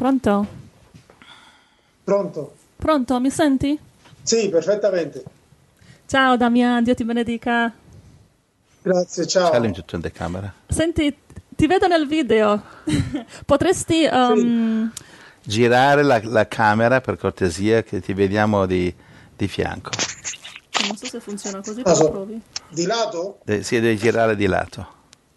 Pronto? Pronto? Pronto, mi senti? Sì, perfettamente. Ciao Damian, Dio ti benedica. Grazie, ciao. C'è l'ingetto in camera. Senti, ti vedo nel video. Potresti girare la camera per cortesia, che ti vediamo di fianco. non so se funziona così, però provi. Di lato? Sì, devi girare di lato.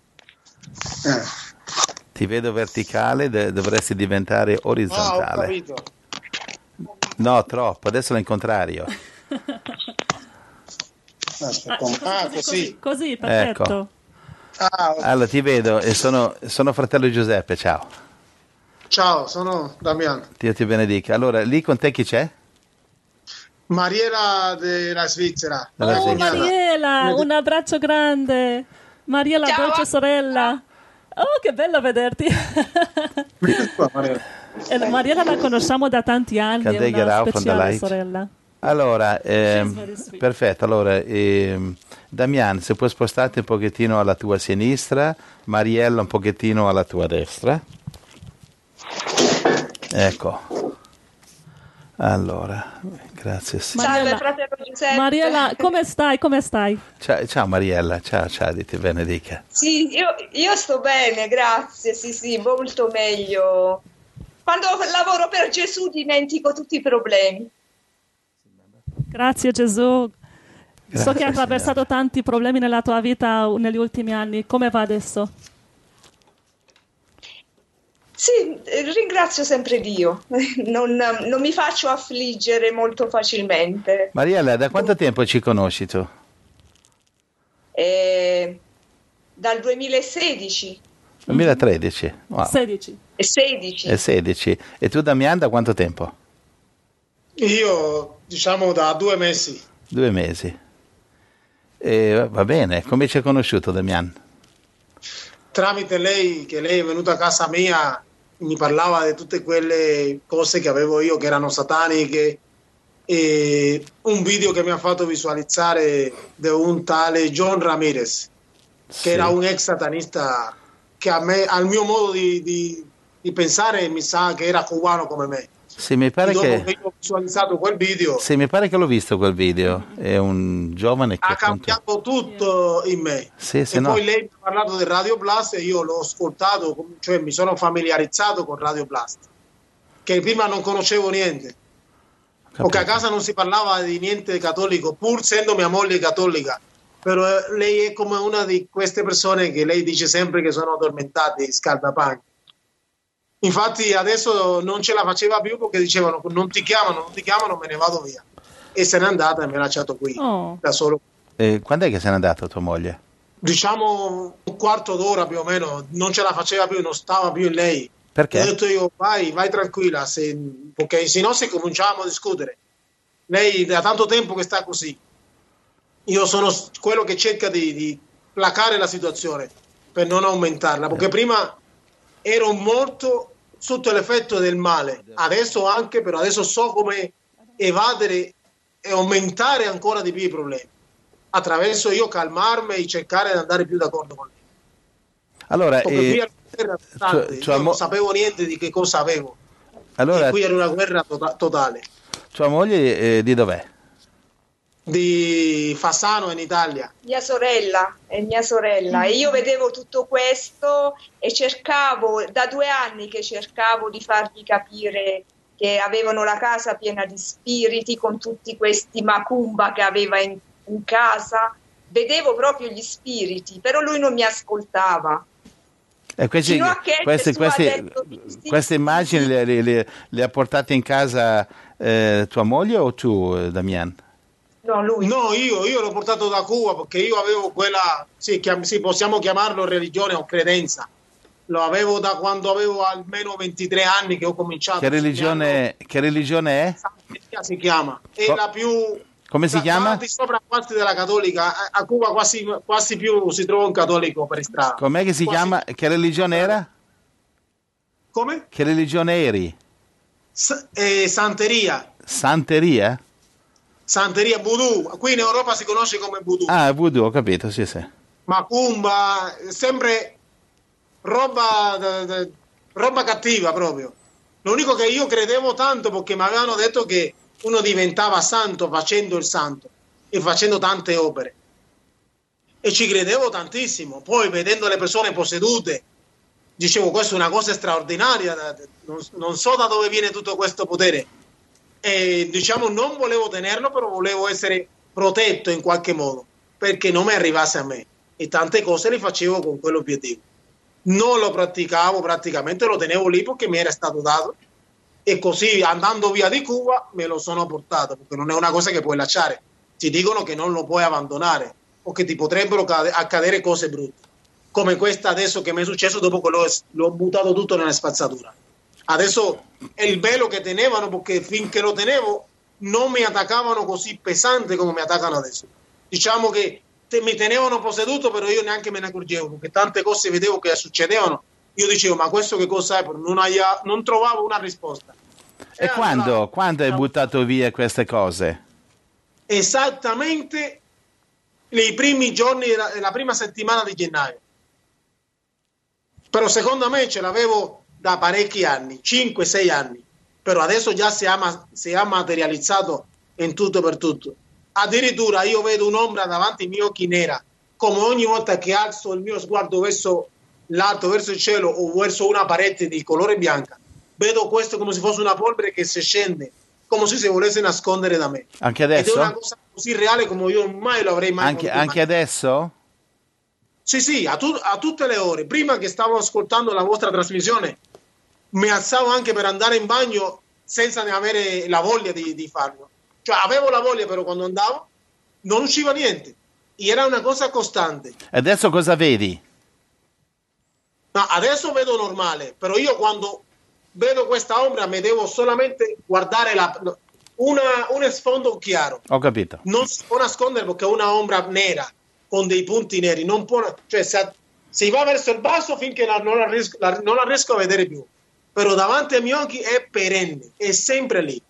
Ti vedo verticale, dovresti diventare orizzontale. Ho capito. No, troppo, adesso è il contrario. Così. Così, perfetto. Ecco. Allora ti vedo e sono fratello Giuseppe, ciao. Ciao, sono Damiano. Dio ti benedica. Allora, lì con te chi c'è? Mariela della Svizzera. Mariela, un abbraccio grande. Mariela, ciao. dolce sorella. Oh, che bello vederti. Mariela la conosciamo da tanti anni, è una speciale sorella. Allora, perfetto. Allora, Damian, se puoi spostarti un pochettino alla tua sinistra, Mariella un pochettino alla tua destra. Ecco. Allora, grazie. Salve fratello Giuseppe. Mariella, come stai? Come stai? Ciao Mariella, ciao, Dio ti benedica. Sì, io sto bene, grazie, sì, molto meglio. Quando lavoro per Gesù dimentico tutti i problemi. Grazie Gesù. Grazie, so che hai attraversato Signore. tanti problemi nella tua vita negli ultimi anni. Come va adesso? Sì, ringrazio sempre Dio. Non mi faccio affliggere molto facilmente. Mariella, da quanto tempo ci conosci tu? Dal 2016. 2013? Wow. 16. E 16. E 16. E tu Damian da quanto tempo? Io, diciamo, da 2 mesi. 2 mesi. E va bene, come ci hai conosciuto Damian? Tramite lei, che lei è venuta a casa mia, mi parlava di tutte quelle cose che avevo io che erano sataniche, e un video che mi ha fatto visualizzare di un tale John Ramirez, che era un ex satanista che al mio modo di pensare mi sa che era cubano come me. Sì, mi pare dopo che che io ho visualizzato quel video, sì, mi pare che l'ho visto quel video. È un giovane che ha cambiato tutto in me. Sì, E poi lei mi ha parlato del Radio Blast e io l'ho ascoltato, cioè mi sono familiarizzato con Radio Blast, che prima non conoscevo niente. Perché a casa non si parlava di niente cattolico, pur essendo mia moglie cattolica. Però lei è come una di queste persone che lei dice sempre che sono addormentati, scaldapani. Infatti adesso non ce la faceva più perché dicevano non ti chiamano, me ne vado via. E se n'è andata e mi ha lasciato qui, da solo. Quando è che se n'è andata tua moglie? Diciamo un quarto d'ora più o meno, non ce la faceva più, non stava più in lei. Perché? Ho detto io, vai tranquilla, perché se no se cominciamo a discutere. Lei da tanto tempo che sta così. Io sono quello che cerca di placare la situazione per non aumentarla, perché prima ero molto sotto l'effetto del male, adesso anche, però adesso so come evadere e aumentare ancora di più i problemi, attraverso io calmarmi e cercare di andare più d'accordo con lei. Allora, qui era io non sapevo niente di che cosa avevo, allora, e qui era una guerra totale. Tua moglie di dov'è? Di Fassano in Italia. Mia sorella. E io vedevo tutto questo e cercavo, da 2 anni che cercavo di fargli capire che avevano la casa piena di spiriti con tutti questi macumba che aveva in casa. Vedevo proprio gli spiriti, però lui non mi ascoltava. E queste immagini le ha portate in casa tua moglie o tu, Damian? No, lui. No, io l'ho portato da Cuba perché io avevo quella, sì, possiamo chiamarlo religione o credenza. Lo avevo da quando avevo almeno 23 anni che ho cominciato. Che religione è? Santeria si chiama. È la più... Come si chiama? Di sopra quasi della cattolica. A Cuba quasi più si trova un cattolico per strada. Com'è che si chiama? Che religione era? Come? Che religione eri? Santeria. Santeria? Santeria, voodoo. Qui in Europa si conosce come voodoo. Ah, voodoo, ho capito, sì. Macumba, sempre roba cattiva proprio. L'unico che io credevo tanto, perché mi avevano detto che uno diventava santo facendo il santo e facendo tante opere. E ci credevo tantissimo. Poi vedendo le persone possedute, dicevo, questa è una cosa straordinaria, non so da dove viene tutto questo potere. E diciamo, non volevo tenerlo, però volevo essere protetto in qualche modo, perché non mi arrivasse a me. E tante cose le facevo con quell'obiettivo. Non lo praticavo, praticamente lo tenevo lì perché mi era stato dato, e così andando via di Cuba me lo sono portato, perché non è una cosa che puoi lasciare. Ti dicono che non lo puoi abbandonare o che ti potrebbero accadere cose brutte, come questa adesso che mi è successo dopo che l'ho buttato tutto nella spazzatura. Adesso è il velo che tenevano, perché finché lo tenevo non mi attaccavano così pesante come mi attaccano adesso. Diciamo che mi tenevano posseduto, però io neanche me ne accorgevo, perché tante cose vedevo che succedevano. Io dicevo, ma questo che cosa è? Non trovavo una risposta. E quando hai buttato via queste cose? Esattamente nei primi giorni, la prima settimana di gennaio. Però secondo me ce l'avevo da parecchi anni, 5-6 anni. Però adesso già si è materializzato in tutto per tutto. Addirittura io vedo un'ombra davanti ai miei occhi nera, come ogni volta che alzo il mio sguardo verso l'alto, verso il cielo o verso una parete di colore bianca, vedo questo come se fosse una polvere che si scende, come se si volesse nascondere da me. Anche adesso? Ed è una cosa così reale come io mai lo avrei mai potuto anche adesso? Sì, a tutte le ore. Prima che stavo ascoltando la vostra trasmissione, mi alzavo anche per andare in bagno senza ne avere la voglia di farlo. Cioè avevo la voglia, però quando andavo non usciva niente. E era una cosa costante. E adesso cosa vedi? No, adesso vedo normale, però io quando vedo questa ombra mi devo solamente guardare un sfondo chiaro. Ho capito. Non si può nascondere perché è una ombra nera con dei punti neri. Non può, cioè si va verso il basso finché non la riesco a vedere più. Però davanti ai miei occhi è perenne, è sempre lì.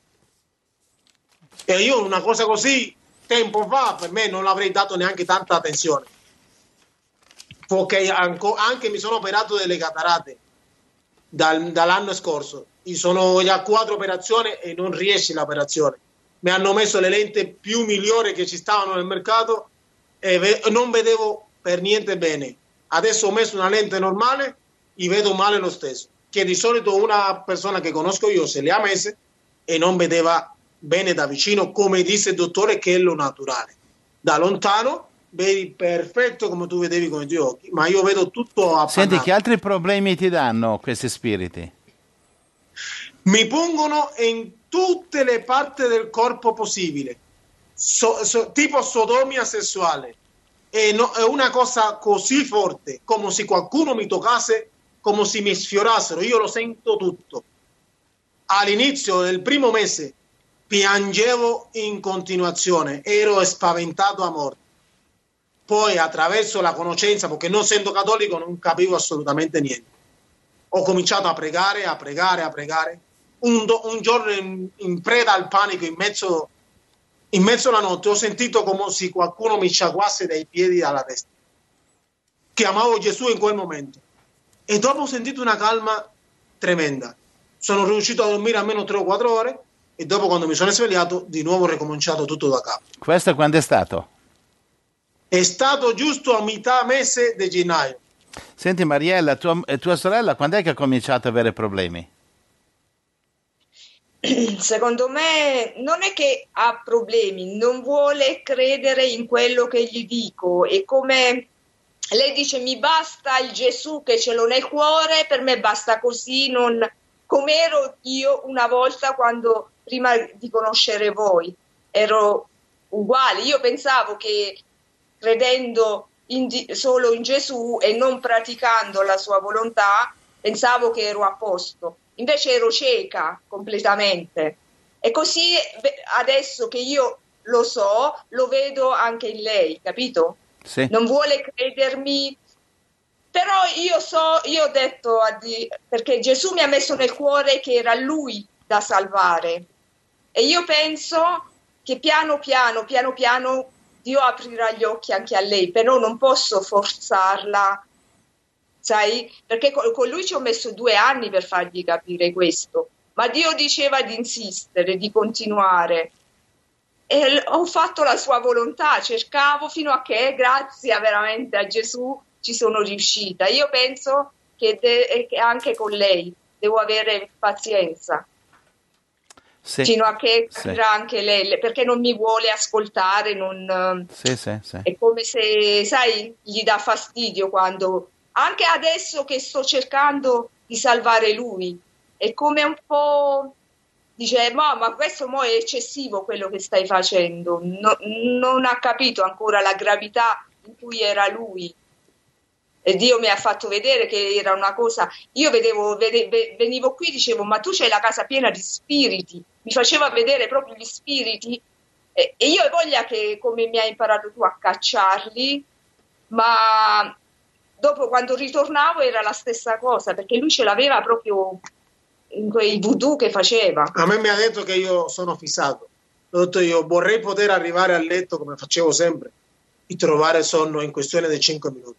E io una cosa così tempo fa per me non l'avrei dato neanche tanta attenzione, perché anche mi sono operato delle catarate dall'anno scorso. Io sono già 4 operazioni e non riesce l'operazione. Mi hanno messo le lenti più migliori che ci stavano nel mercato e non vedevo per niente bene. Adesso ho messo una lente normale e vedo male lo stesso, che di solito una persona che conosco io se le ha messe e non vedeva bene da vicino, come disse il dottore, che è lo naturale. Da lontano vedi perfetto come tu vedevi con i tuoi occhi, ma io vedo tutto appannato. Senti, che altri problemi ti danno questi spiriti? Mi pungono in tutte le parti del corpo possibile, tipo sodomia sessuale. È una cosa così forte, come se qualcuno mi toccasse, come se mi sfiorassero. Io lo sento tutto. All'inizio, nel primo mese, piangevo in continuazione, ero spaventato a morte. Poi attraverso la conoscenza, perché non essendo cattolico non capivo assolutamente niente, ho cominciato a pregare. Un giorno in preda al panico, in mezzo alla notte, ho sentito come se qualcuno mi sciacquasse dai piedi alla testa. Chiamavo Gesù in quel momento e dopo ho sentito una calma tremenda. Sono riuscito a dormire almeno 3 o 4 ore e dopo, quando mi sono svegliato, di nuovo ho ricominciato tutto da capo. Questo quando è stato? È stato giusto a metà mese di gennaio. Senti Mariella, tua sorella quando è che ha cominciato ad avere problemi? Secondo me non è che ha problemi, non vuole credere in quello che gli dico. E come lei dice, mi basta il Gesù che ce l'ho nel cuore, per me basta così, non come ero io una volta quando prima di conoscere voi. Ero uguale, io pensavo che credendo solo in Gesù e non praticando la sua volontà, pensavo che ero a posto. Invece ero cieca completamente. E così adesso che io lo so, lo vedo anche in lei, capito? Sì. Non vuole credermi, però io ho detto perché Gesù mi ha messo nel cuore che era Lui da salvare. E io penso che piano piano Dio aprirà gli occhi anche a lei, però non posso forzarla sai? Perché con lui ci ho messo 2 anni per fargli capire questo, ma Dio diceva di insistere, di continuare. E ho fatto la sua volontà, cercavo fino a che, grazie veramente a Gesù, ci sono riuscita. Io penso che anche con lei devo avere pazienza, sì, fino a che sì, capirà anche lei, perché non mi vuole ascoltare, sì, sì, sì. È come se, sai, gli dà fastidio quando, anche adesso che sto cercando di salvare lui, è come un po'... Dice, ma questo mo è eccessivo quello che stai facendo, non ha capito ancora la gravità in cui era lui. E Dio mi ha fatto vedere che era una cosa, io venivo qui e dicevo, ma tu c'hai la casa piena di spiriti, mi faceva vedere proprio gli spiriti, e io ho voglia che, come mi hai imparato tu, a cacciarli, ma dopo quando ritornavo era la stessa cosa, perché lui ce l'aveva proprio... in quei voodoo che faceva. A me mi ha detto che io sono fissato. Ho detto io vorrei poter arrivare a letto come facevo sempre e trovare sonno in questione di 5 minuti.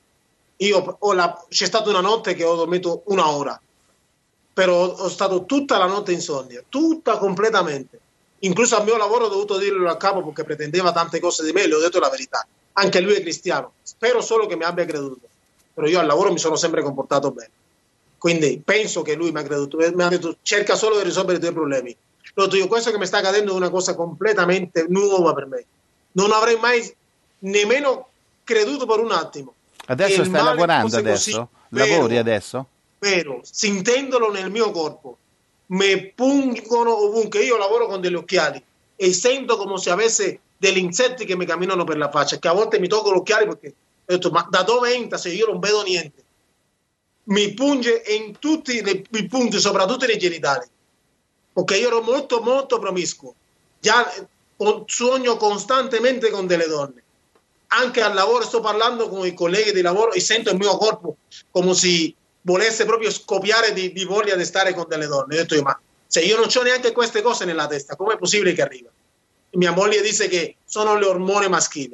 C'è stata una notte che ho dormito 1 ora, però ho stato tutta la notte insonnia, tutta completamente. Incluso al mio lavoro ho dovuto dirlo al capo perché pretendeva tante cose di me e le ho detto la verità. Anche lui è cristiano, spero solo che mi abbia creduto, però io al lavoro mi sono sempre comportato bene. Quindi penso che lui mi ha creduto, mi ha detto cerca solo di risolvere i tuoi problemi. L'ho detto io, questo che mi sta accadendo è una cosa completamente nuova per me. Non avrei mai nemmeno creduto per un attimo. Adesso stai lavorando adesso? Lavori adesso? Vero, sentendolo nel mio corpo. Mi pungono ovunque. Io lavoro con degli occhiali e sento come se avesse degli insetti che mi camminano per la faccia, che a volte mi tolgo gli occhiali perché ho detto ma da dove entra se io non vedo niente? Mi punge in tutti i punti, soprattutto nei genitali, perché io ero molto molto promiscuo, già sogno costantemente con delle donne, anche al lavoro sto parlando con i colleghi di lavoro e sento il mio corpo come se volesse proprio scoppiare di voglia di stare con delle donne. Ho detto io, ma se io non ho neanche queste cose nella testa, com'è possibile che arriva? E mia moglie dice che sono le ormoni maschili.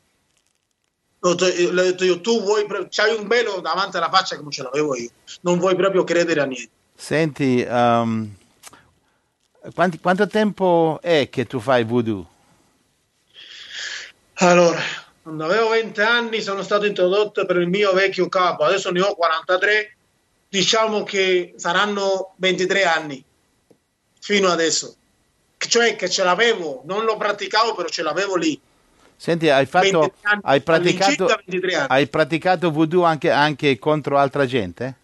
Le ho detto io, tu c'hai un velo davanti alla faccia come ce l'avevo io, non vuoi proprio credere a niente. Senti, quanto tempo è che tu fai voodoo? Allora, quando avevo 20 anni sono stato introdotto per il mio vecchio capo, adesso ne ho 43, diciamo che saranno 23 anni fino adesso, cioè che ce l'avevo, non lo praticavo però ce l'avevo lì. Senti, hai praticato voodoo anche contro altra gente?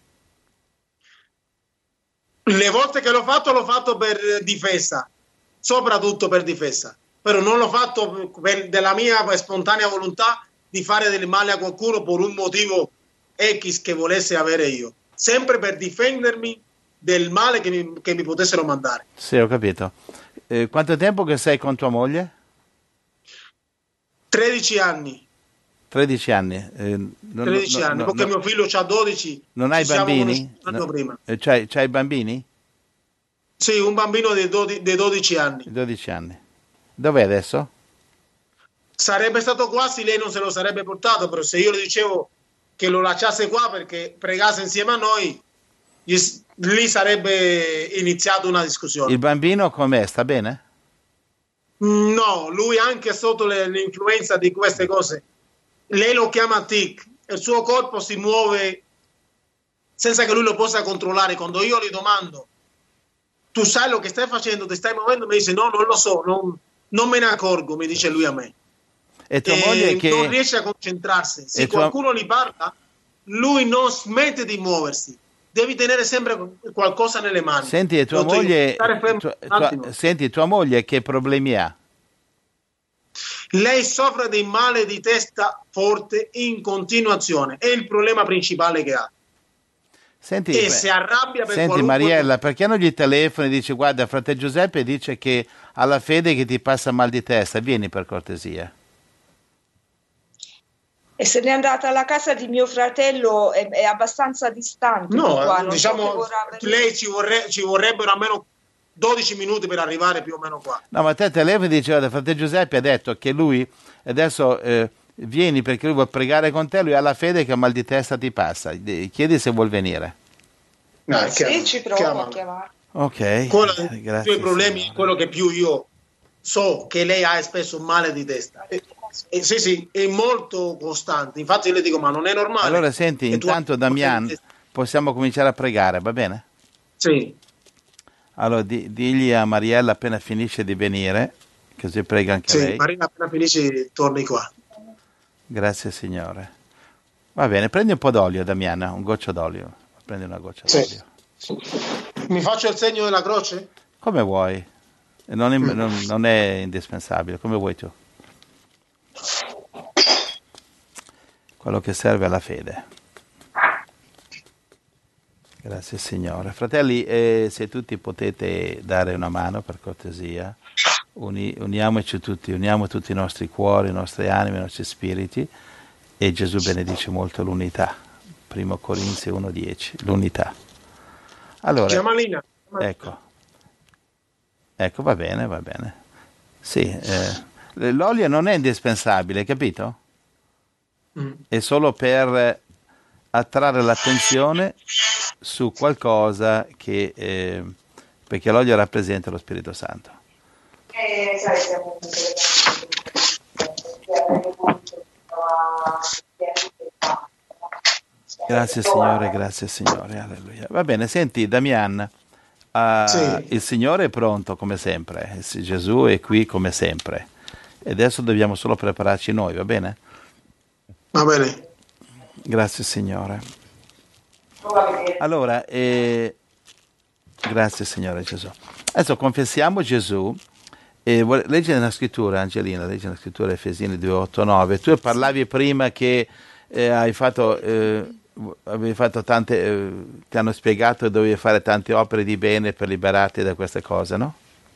Le volte che l'ho fatto per difesa, soprattutto per difesa, però non l'ho fatto della mia spontanea volontà di fare del male a qualcuno per un motivo X che volesse avere io, sempre per difendermi del male che mi potessero mandare. Sì, ho capito. Quanto tempo che sei con tua moglie? 13 anni. 13 anni. 13 anni, perché mio figlio ha 12. Non hai bambini? Prima. C'hai bambini? Sì, un bambino di 12 anni. 12 anni. Dov'è adesso? Sarebbe stato qua se lei non se lo sarebbe portato, però se io le dicevo che lo lasciasse qua perché pregasse insieme a noi, lì sarebbe iniziata una discussione. Il bambino com'è? Sta bene? No, lui anche sotto l'influenza di queste cose, lei lo chiama tic, il suo corpo si muove senza che lui lo possa controllare. Quando io gli domando, tu sai lo che stai facendo, ti stai muovendo, mi dice no, non lo so, non me ne accorgo, mi dice lui a me. E tua moglie che non riesce a concentrarsi, se qualcuno gli parla, lui non smette di muoversi. Devi tenere sempre qualcosa nelle mani. Senti, e tua moglie che problemi ha? Lei soffre di male di testa forte in continuazione, è il problema principale che ha. Senti, e si arrabbia per senti Mariella, perché non gli telefoni e dici guarda, frate Giuseppe dice che ha la fede che ti passa mal di testa, vieni per cortesia. E se n'è andata alla casa di mio fratello, è abbastanza distante. No, qua, diciamo, lei ci vorrebbero almeno 12 minuti per arrivare più o meno qua. No, ma te telefoni e dice, guarda, frate Giuseppe ha detto che lui adesso Vieni perché lui vuole pregare con te, lui ha la fede che mal di testa ti passa. Chiedi se vuol venire. No, sì, ci provo a chiamare. Ok. Grazie, i tuoi problemi, signore. Quello che più io so che lei ha spesso un male di testa. Sì, è molto costante. Infatti io le dico, ma non è normale. Allora senti, intanto Damian, possiamo cominciare a pregare, va bene? Sì. Allora digli a Mariella appena finisce di venire, così prega anche lei. Sì, Mariella appena finisce torni qua. Grazie Signore. Va bene, prendi un po' d'olio Damiana, un goccio d'olio. Prendi una goccia d'olio. Mi faccio il segno della croce? Come vuoi. Non è indispensabile, come vuoi tu. Quello che serve è la fede. Grazie Signore. Fratelli, se tutti potete dare una mano per cortesia, uniamoci tutti, uniamo tutti i nostri cuori, i nostri animi, i nostri spiriti, e Gesù benedice molto l'unità. 1 Corinzi 1,10, l'unità. Allora, Giamalina. Ecco, va bene. Sì, l'olio non è indispensabile, capito? È solo per attrarre l'attenzione su qualcosa che perché l'olio rappresenta lo Spirito Santo. Grazie Signore, alleluia. Va bene, senti Damian, sì. Il Signore è pronto come sempre, Gesù è qui come sempre, e adesso dobbiamo solo prepararci noi, va bene? Va bene. Grazie Signore. Allora, grazie Signore Gesù. Adesso confessiamo Gesù. Leggi nella scrittura, Angelina, leggi nella scrittura Efesini 2:8-9. Tu parlavi prima che avevi fatto tante, ti hanno spiegato che dovevi fare tante opere di bene per liberarti da queste cose, no?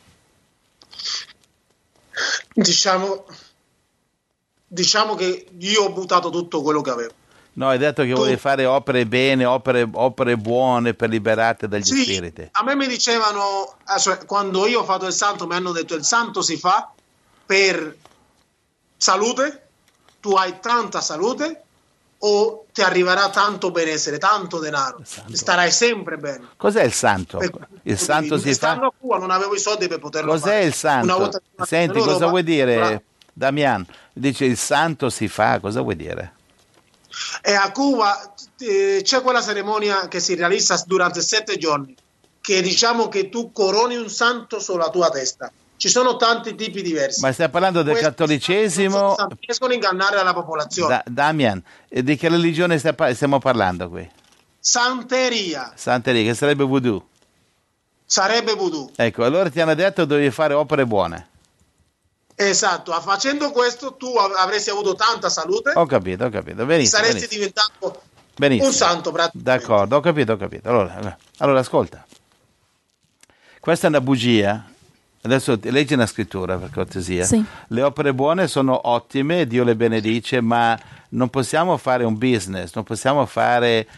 Diciamo che io ho buttato tutto quello che avevo. No, hai detto che volevi fare opere bene, opere buone per liberarti dagli spiriti. A me mi dicevano, quando io ho fatto il santo, mi hanno detto il santo si fa per salute, tu hai tanta salute o ti arriverà tanto benessere, tanto denaro, starai sempre bene. Cos'è il santo? Il santo si fa? Qua non avevo i soldi per poterlo fare. Cos'è il santo? Senti, cosa vuoi dire, Damian? Dice il santo si fa, cosa vuoi dire? E a Cuba c'è quella cerimonia che si realizza durante 7 giorni, che diciamo che tu coroni un santo sulla tua testa. Ci sono tanti tipi diversi. Ma stai parlando del cattolicesimo? Riescono a ingannare la popolazione. Damian, di che religione stiamo parlando qui? Santeria, che sarebbe voodoo. Sarebbe voodoo. Ecco, allora ti hanno detto che dovevi fare opere buone. Esatto, facendo questo tu avresti avuto tanta salute. Ho capito. Benissimo. Saresti diventato un santo praticamente. D'accordo, ho capito. Allora, ascolta. Questa è una bugia. Adesso leggi una scrittura, per cortesia. Sì. Le opere buone sono ottime, Dio le benedice, ma non possiamo fare un business, non possiamo fare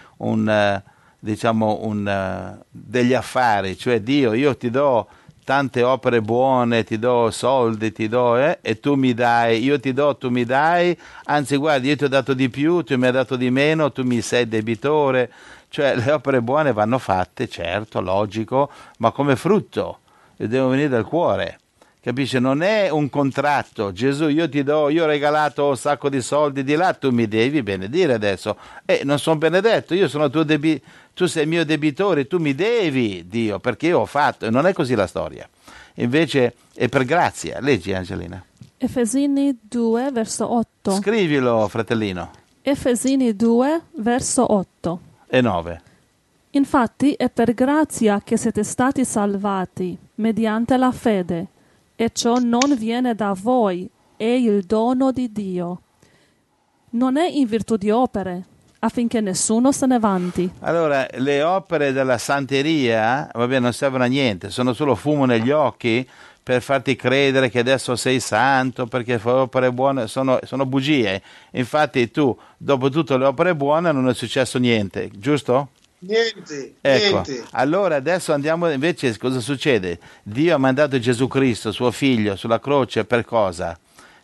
degli affari. Cioè, Dio, io ti do tante opere buone, ti do soldi, e tu mi dai, io ti do, tu mi dai, anzi guarda, io ti ho dato di più, tu mi hai dato di meno, tu mi sei debitore. Cioè le opere buone vanno fatte, certo, logico, ma come frutto, e devono venire dal cuore, capisci? Non è un contratto. Gesù, io ti do, io ho regalato un sacco di soldi di là, tu mi devi benedire adesso, non sono benedetto, io sono tu sei mio debitore, tu mi devi, Dio, perché io ho fatto, e non è così la storia. Invece è per grazia. Leggi, Angelina. Efesini 2, verso 8. Scrivilo, fratellino. Efesini 2, verso 8. E 9. Infatti è per grazia che siete stati salvati, mediante la fede, e ciò non viene da voi, è il dono di Dio. Non è in virtù di opere, affinché nessuno se ne vanti. Allora, le opere della santeria, non servono a niente, sono solo fumo negli occhi per farti credere che adesso sei santo, perché fai opere buone, sono bugie. Infatti tu, dopo tutte le opere buone, non è successo niente, giusto? Niente. Allora adesso andiamo, invece cosa succede? Dio ha mandato Gesù Cristo, suo figlio, sulla croce per cosa?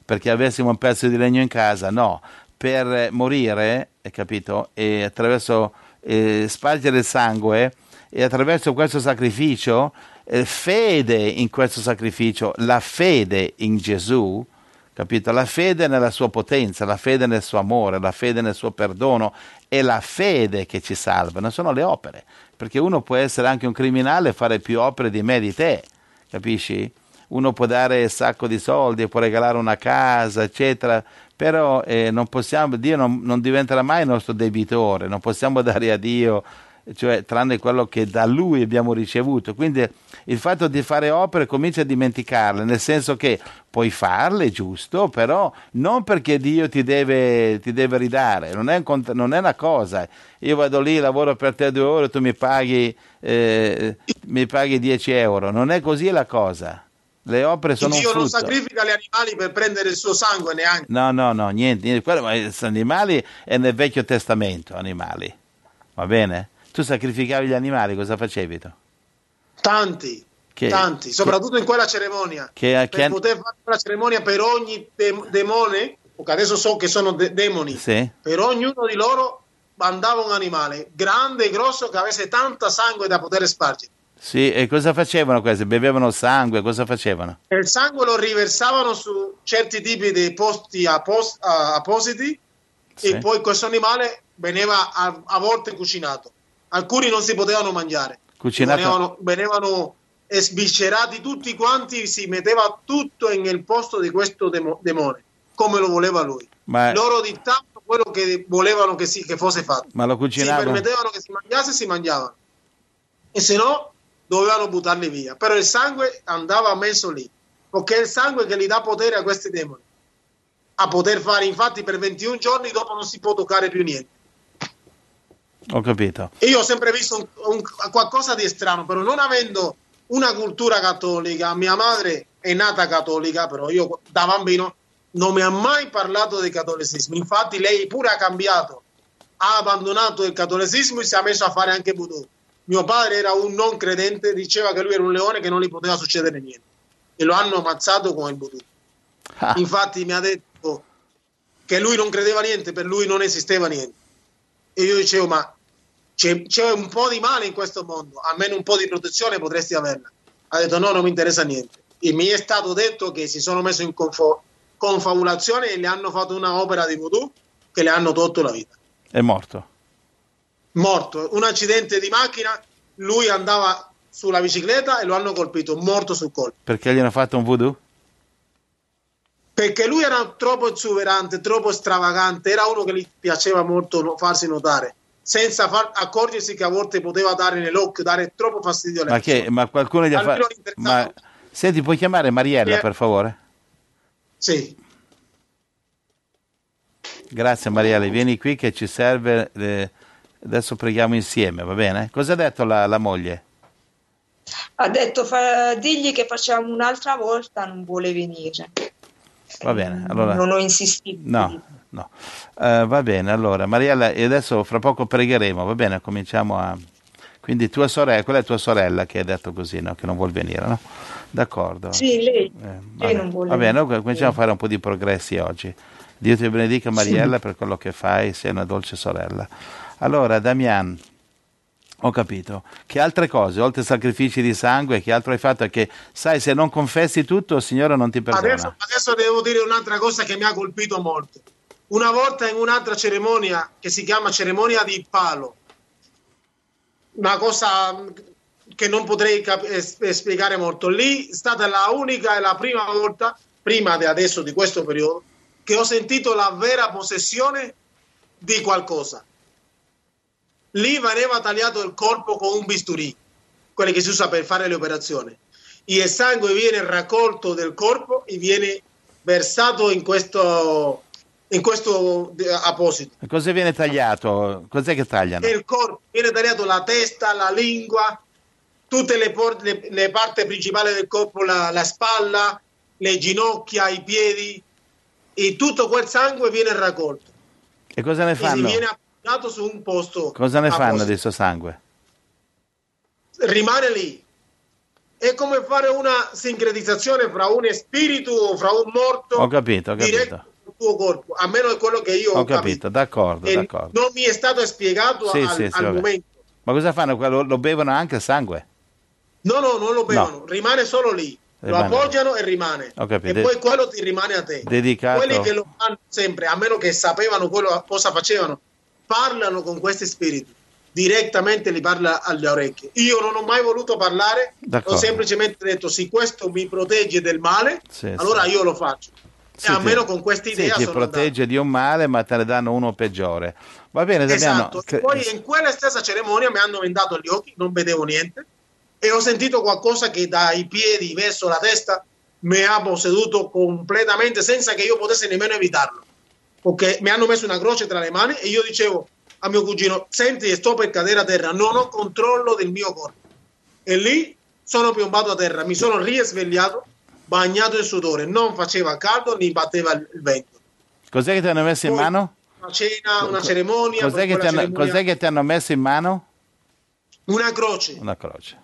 perché avessimo un pezzo di legno in casa, no, per morire, hai capito? E attraverso spargere il sangue e attraverso questo sacrificio, fede in questo sacrificio, la fede in Gesù, capito? La fede nella sua potenza, la fede nel suo amore, la fede nel suo perdono, è la fede che ci salva, non sono le opere, perché uno può essere anche un criminale e fare più opere di me e di te, capisci? Uno può dare un sacco di soldi, può regalare una casa, eccetera, però non possiamo, Dio non diventerà mai il nostro debitore, non possiamo dare a Dio, cioè tranne quello che da Lui abbiamo ricevuto. Quindi il fatto di fare opere comincia a dimenticarle, nel senso che puoi farle, giusto, però non perché Dio ti deve ridare, non è una cosa. Io vado lì, lavoro per te 2 ore, tu mi paghi 10 euro, non è così la cosa. Le opere sono Dio un non frutto. sacrifica gli animali per prendere il suo sangue neanche. No, niente. Quello, ma gli animali è nel Vecchio Testamento, animali. Va bene? Tu sacrificavi gli animali, cosa facevi tu? Tanti, soprattutto in quella cerimonia. Per poter fare quella cerimonia per ogni demone, perché adesso so che sono demoni, sì. Per ognuno di loro mandava un animale grande e grosso che avesse tanta sangue da poter spargere. Sì, e cosa facevano questi? Bevevano sangue, cosa facevano? Il sangue lo riversavano su certi tipi di posti appositi, sì. E poi questo animale veniva a volte cucinato. Alcuni non si potevano mangiare. Venivano sviscerati tutti quanti, si metteva tutto nel posto di questo demone, come lo voleva lui. Loro dittavano quello che volevano che fosse fatto. Ma lo cucinavano? Si permettevano che si mangiavano. E se no dovevano buttarli via, però il sangue andava messo lì, perché è il sangue che gli dà potere a questi demoni a poter fare. Infatti per 21 giorni dopo non si può toccare più niente. Ho capito. E io ho sempre visto qualcosa di strano, però non avendo una cultura cattolica, mia madre è nata cattolica, però io da bambino non mi ha mai parlato di cattolicesimo. Infatti lei pure ha cambiato, ha abbandonato il cattolicesimo e si è messo a fare anche voodoo. Mio padre era un non credente, diceva che lui era un leone, che non gli poteva succedere niente, e lo hanno ammazzato con il voodoo. Infatti mi ha detto che lui non credeva niente, per lui non esisteva niente. E io dicevo, ma c'è un po' di male in questo mondo, almeno un po' di protezione potresti averla. Ha detto no, non mi interessa niente. E mi è stato detto che si sono messo in confabulazione e le hanno fatto una opera di voodoo che le hanno tolto la vita. È morto, un accidente di macchina, lui andava sulla bicicletta e lo hanno colpito, morto sul colpo. Perché gli hanno fatto un voodoo? Perché lui era troppo esuberante, troppo stravagante, era uno che gli piaceva molto farsi notare, senza accorgersi che a volte poteva dare nell'occhio, dare troppo fastidio alle persone. Ma qualcuno gli ha fatto... Senti, puoi chiamare Mariella, per favore? Sì. Grazie Mariella, vieni qui che ci serve... Adesso preghiamo insieme, va bene? Cosa ha detto la moglie? Ha detto digli che facciamo un'altra volta, non vuole venire. Va bene, allora... Non ho insistito. No. Va bene, allora Mariella, e adesso fra poco pregheremo, va bene? Cominciamo a... Quindi tua sorella, quella è tua sorella che ha detto così, no? Che non vuol venire, no? D'accordo. Sì, lei non vuole venire. Va bene, cominciamo a fare un po' di progressi oggi. Dio ti benedica Mariella, per quello che fai, sei una dolce sorella. Allora, Damian, ho capito. Che altre cose, oltre ai sacrifici di sangue, che altro hai fatto? Che sai, se non confessi tutto, il Signore non ti perdona. Adesso devo dire un'altra cosa che mi ha colpito molto. Una volta in un'altra cerimonia, che si chiama cerimonia di palo, una cosa che non potrei spiegare molto. Lì è stata la unica e la prima volta, prima di adesso, di questo periodo, che ho sentito la vera possessione di qualcosa. Lì veniva tagliato il corpo con un bisturì, quelli che si usa per fare le operazioni, e il sangue viene raccolto del corpo e viene versato in questo apposito. E cosa viene tagliato? Cos'è che tagliano? Il corpo, viene tagliato la testa, la lingua, tutte le parti principali del corpo, la spalla, le ginocchia, i piedi, e tutto quel sangue viene raccolto. E cosa ne fanno? E viene appuntato su un posto. Cosa ne fanno di questo sangue? Rimane lì. è come fare una sincretizzazione fra un spirito o fra un morto. Ho capito. Diretto sul tuo corpo, a meno è quello che io ho capito. D'accordo. Non mi è stato spiegato al momento. Ma cosa fanno? Lo bevono anche il sangue? No, non lo bevono, No. rimane solo lì. Lo appoggiano e rimane. E poi quello ti rimane a te. Dedicato. Quelli che lo fanno sempre, a meno che sapevano cosa facevano, parlano con questi spiriti. Direttamente li parla alle orecchie. Io non ho mai voluto parlare, ho semplicemente detto: se questo mi protegge del male, allora io lo faccio. E almeno con questa idea ti protegge andato. Di un male, ma te ne danno uno peggiore. Va bene, esatto. Poi in quella stessa cerimonia mi hanno vendato gli occhi, non vedevo niente, e ho sentito qualcosa che dai piedi verso la testa mi ha posseduto completamente senza che io potessi nemmeno evitarlo, perché mi hanno messo una croce tra le mani e io dicevo a mio cugino: senti, sto per cadere a terra, non ho controllo del mio corpo. E lì sono piombato a terra, mi sono risvegliato bagnato in sudore, non faceva caldo, ni batteva il vento. Cos'è che ti hanno messo in mano? Una cena, una cerimonia. Cos'è che ti hanno messo in mano? Una croce. Una croce.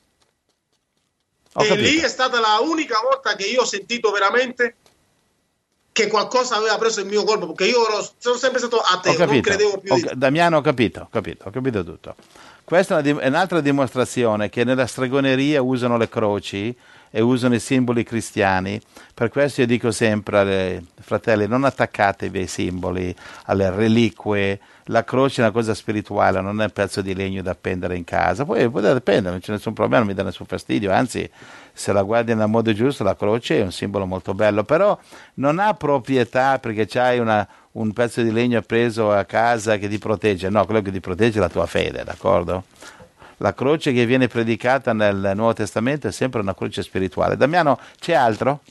E lì è stata la unica volta che io ho sentito veramente che qualcosa aveva preso il mio corpo, perché io sono sempre stato ateo, non credevo più. Damiano, ho capito tutto. Questa è un'altra dimostrazione che nella stregoneria usano le croci e usano i simboli cristiani. Per questo io dico sempre ai fratelli: non attaccatevi ai simboli, alle reliquie. La croce è una cosa spirituale, non è un pezzo di legno da appendere in casa. Poi potete appendere, non c'è nessun problema, non mi dà nessun fastidio, anzi, se la guardi nel modo giusto, la croce è un simbolo molto bello, però non ha proprietà perché c'hai un pezzo di legno appeso a casa che ti protegge. No, quello che ti protegge è la tua fede, d'accordo? La croce che viene predicata nel Nuovo Testamento è sempre una croce spirituale. Damiano, c'è altro?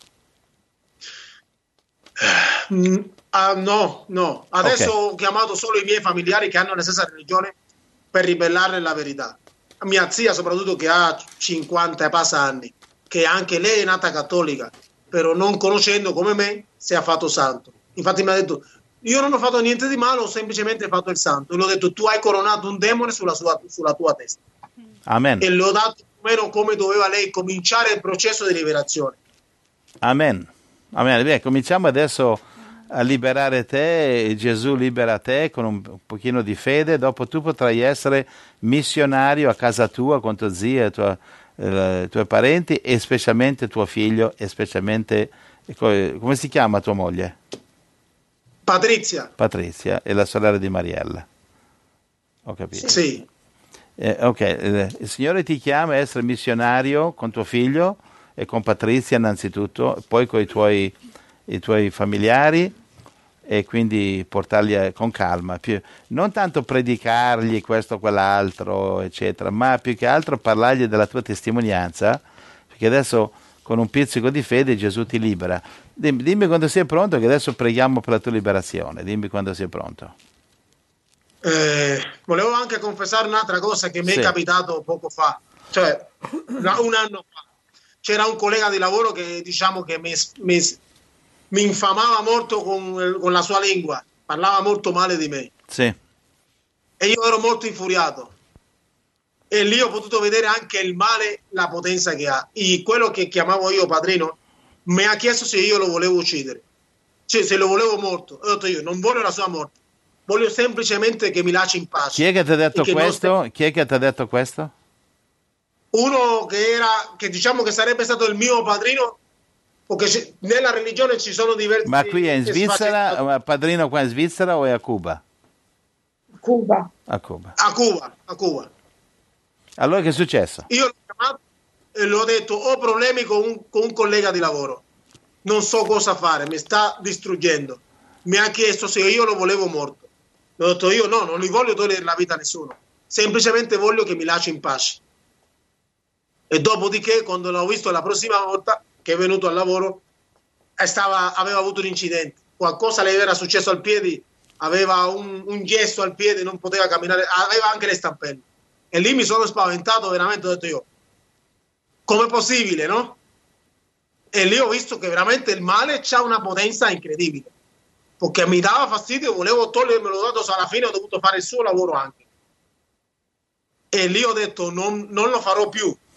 No. Adesso ho chiamato solo i miei familiari che hanno la stessa religione per rivelare la verità. Mia zia, soprattutto, che ha 50 e passa anni, che anche lei è nata cattolica, però non conoscendo come me si è fatto santo. Infatti mi ha detto: io non ho fatto niente di male, ho semplicemente fatto il santo. E l'ho detto: tu hai coronato un demone sulla tua testa. Amen. E l'ho dato meno come doveva lei cominciare il processo di liberazione. Amen. Beh, cominciamo adesso a liberare te. Gesù libera te con un pochino di fede, dopo tu potrai essere missionario a casa tua con tua zia e i tuoi parenti, e specialmente tuo figlio, e specialmente, come si chiama tua moglie? Patrizia è la sorella di Mariella. Ho capito. Sì. Il Signore ti chiama a essere missionario con tuo figlio e con Patrizia innanzitutto, poi con i tuoi familiari, e quindi portarli con calma, non tanto predicargli questo o quell'altro eccetera, ma più che altro parlargli della tua testimonianza, perché adesso con un pizzico di fede Gesù ti libera. Dimmi quando sei pronto, che adesso preghiamo per la tua liberazione. Dimmi quando sei pronto. Volevo anche confessare un'altra cosa che mi è capitato poco fa, cioè un anno fa. C'era un collega di lavoro che diciamo che mi infamava molto con la sua lingua, parlava molto male di me. Sì. E io ero molto infuriato. E lì ho potuto vedere anche il male, la potenza che ha. E quello che chiamavo io padrino mi ha chiesto se io lo volevo uccidere, cioè se lo volevo morto. Ho detto: io non voglio la sua morte, voglio semplicemente che mi lasci in pace. Chi è che ti ha detto questo? Chi è che ti ha detto questo? Uno che diciamo che sarebbe stato il mio padrino, perché nella religione ci sono diversi. Ma qui è in Svizzera, padrino qua in Svizzera o è a Cuba? Cuba. A Cuba. A Cuba. Allora che è successo? Io l'ho chiamato e l'ho detto: ho problemi con un collega di lavoro, non so cosa fare, mi sta distruggendo. Mi ha chiesto se io lo volevo morto. Ho detto: io no, non gli voglio togliere la vita a nessuno, semplicemente voglio che mi lasci in pace. E dopodiché, quando l'ho visto la prossima volta che è venuto al lavoro, aveva avuto un incidente, qualcosa le era successo al piede, aveva un gesso al piede, non poteva camminare, aveva anche le stampelle. E lì mi sono spaventato veramente, ho detto: io, com'è possibile, no? E lì ho visto che veramente il male c'ha una potenza incredibile, perché mi dava fastidio, volevo togliermelo dato, alla fine ho dovuto fare il suo lavoro anche. E lì ho detto: non lo farò più.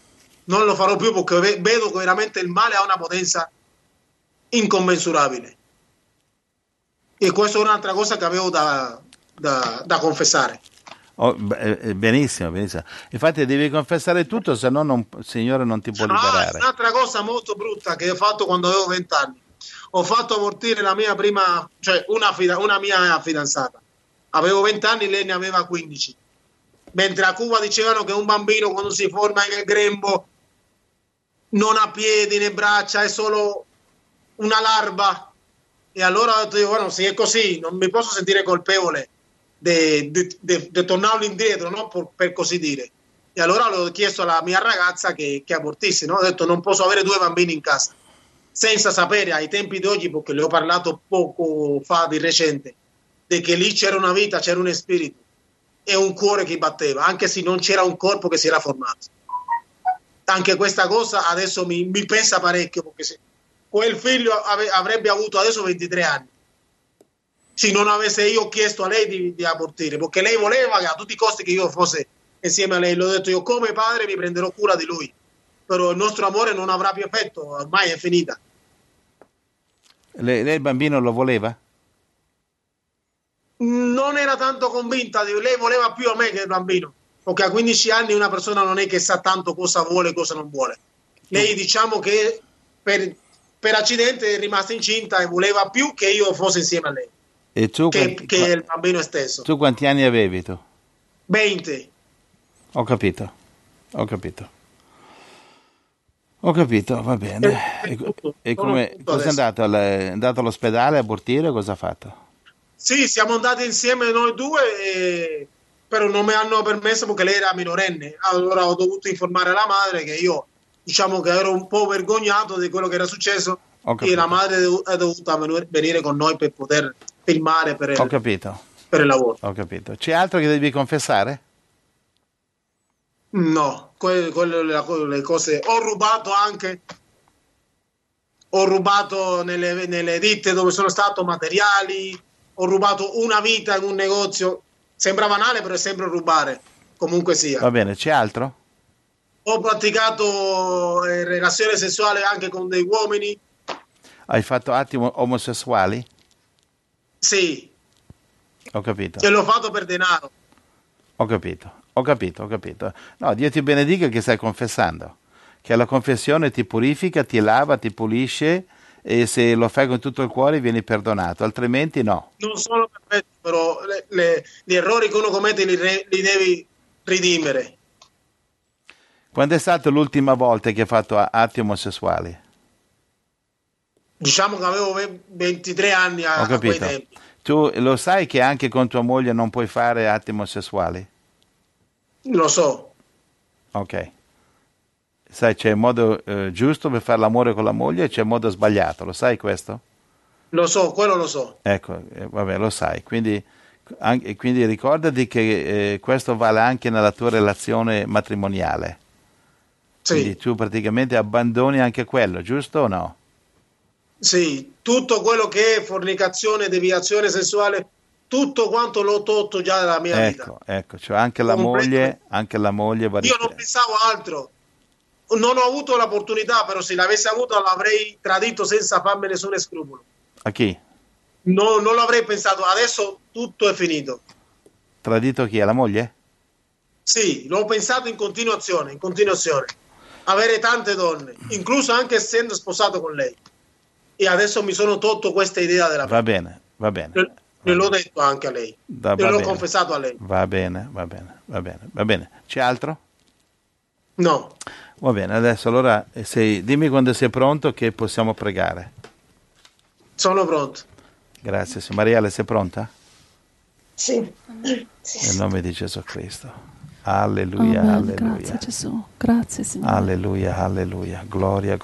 non lo farò più perché vedo che veramente il male ha una potenza incommensurabile. E questa è un'altra cosa che avevo da confessare. Oh, benissimo, benissimo. Infatti devi confessare tutto, se no il Signore non ti può liberare. Un'altra cosa molto brutta che ho fatto quando avevo 20 anni. Ho fatto abortire la mia prima, cioè una mia fidanzata. Avevo 20 anni, lei ne aveva 15. Mentre a Cuba dicevano che un bambino quando si forma nel grembo non ha piedi né braccia, è solo una larva. E allora ho detto io, bueno, se è così, non mi posso sentire colpevole di tornarlo indietro, no? Per così dire. E allora l'ho chiesto alla mia ragazza che abortisse, no? Ho detto non posso avere 2 bambini in casa, senza sapere ai tempi di oggi, perché le ho parlato poco fa di recente, di che lì c'era una vita, c'era un spirito e un cuore che batteva, anche se non c'era un corpo che si era formato. Anche questa cosa adesso mi pesa parecchio, perché se quel figlio avrebbe avuto adesso 23 anni se non avesse io chiesto a lei di abortire, perché lei voleva che a tutti i costi che io fosse insieme a lei. L'ho detto io, come padre mi prenderò cura di lui, però il nostro amore non avrà più effetto, ormai è finita. Lei il bambino lo voleva? Non era tanto convinta, lei voleva più a me che il bambino, perché a 15 anni una persona non è che sa tanto cosa vuole e cosa non vuole. Lei diciamo che per accidente è rimasta incinta e voleva più che io fosse insieme a lei. E tu che il bambino stesso. Tu quanti anni avevi tu? 20. Ho capito, va bene. E come è andato? È andato all'ospedale a abortire? Cosa ha fatto? Sì, siamo andati insieme noi due, però non mi hanno permesso perché lei era minorenne. Allora ho dovuto informare la madre che io, diciamo che ero un po' vergognato di quello che era successo e la madre è dovuta venire con noi per poter filmare per il lavoro. Ho capito. C'è altro che devi confessare? No, le cose. Ho rubato nelle ditte dove sono stato materiali, ho rubato una vita in un negozio. Sembra banale, però è sempre rubare, comunque sia. Va bene, c'è altro? Ho praticato relazione sessuale anche con dei uomini. Hai fatto atti omosessuali? Sì. Ho capito. E l'ho fatto per denaro. Ho capito. No, Dio ti benedica che stai confessando. Che la confessione ti purifica, ti lava, ti pulisce e se lo fai con tutto il cuore vieni perdonato, altrimenti no. Non sono perfetto, però gli errori che uno commette li devi ridimere. Quando è stata l'ultima volta che hai fatto atti omosessuali? Diciamo che avevo 23 anni a quei tempi. Tu lo sai che anche con tua moglie non puoi fare atti omosessuali? Lo so. Ok. Sai, c'è il modo giusto per fare l'amore con la moglie e c'è il modo sbagliato, lo sai questo? Lo so, quello lo so. Ecco, vabbè, lo sai. Quindi ricordati che questo vale anche nella tua relazione matrimoniale. Sì. Quindi tu praticamente abbandoni anche quello, giusto o no? Sì, tutto quello che è fornicazione, deviazione sessuale, tutto quanto l'ho tolto già dalla mia vita. Ecco, cioè anche la moglie va Io non pensavo altro. Non ho avuto l'opportunità, però se l'avessi avuto l'avrei tradito senza farmi nessun scrupolo. A chi? No, non l'avrei pensato. Adesso tutto è finito. Tradito chi? La moglie? Sì, l'ho pensato in continuazione. Avere tante donne, incluso anche essendo sposato con lei. E adesso mi sono tolto questa idea della vita. Va bene. L'ho detto anche a lei. L'ho confessato a lei. Va bene. C'è altro? No. Va bene, adesso allora dimmi quando sei pronto che possiamo pregare. Sono pronto. Grazie. Marielle, sei pronta? Sì. Nel nome di Gesù Cristo. Alleluia, Amen. alleluia. Grazie Gesù, grazie Signore. Alleluia. Gloria.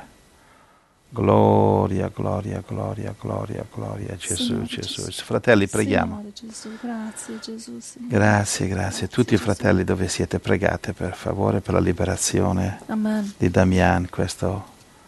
Gesù. Fratelli, preghiamo. Gesù, grazie Gesù, Grazie. Tutti i fratelli dove siete, pregate per favore per la liberazione di Damian, questo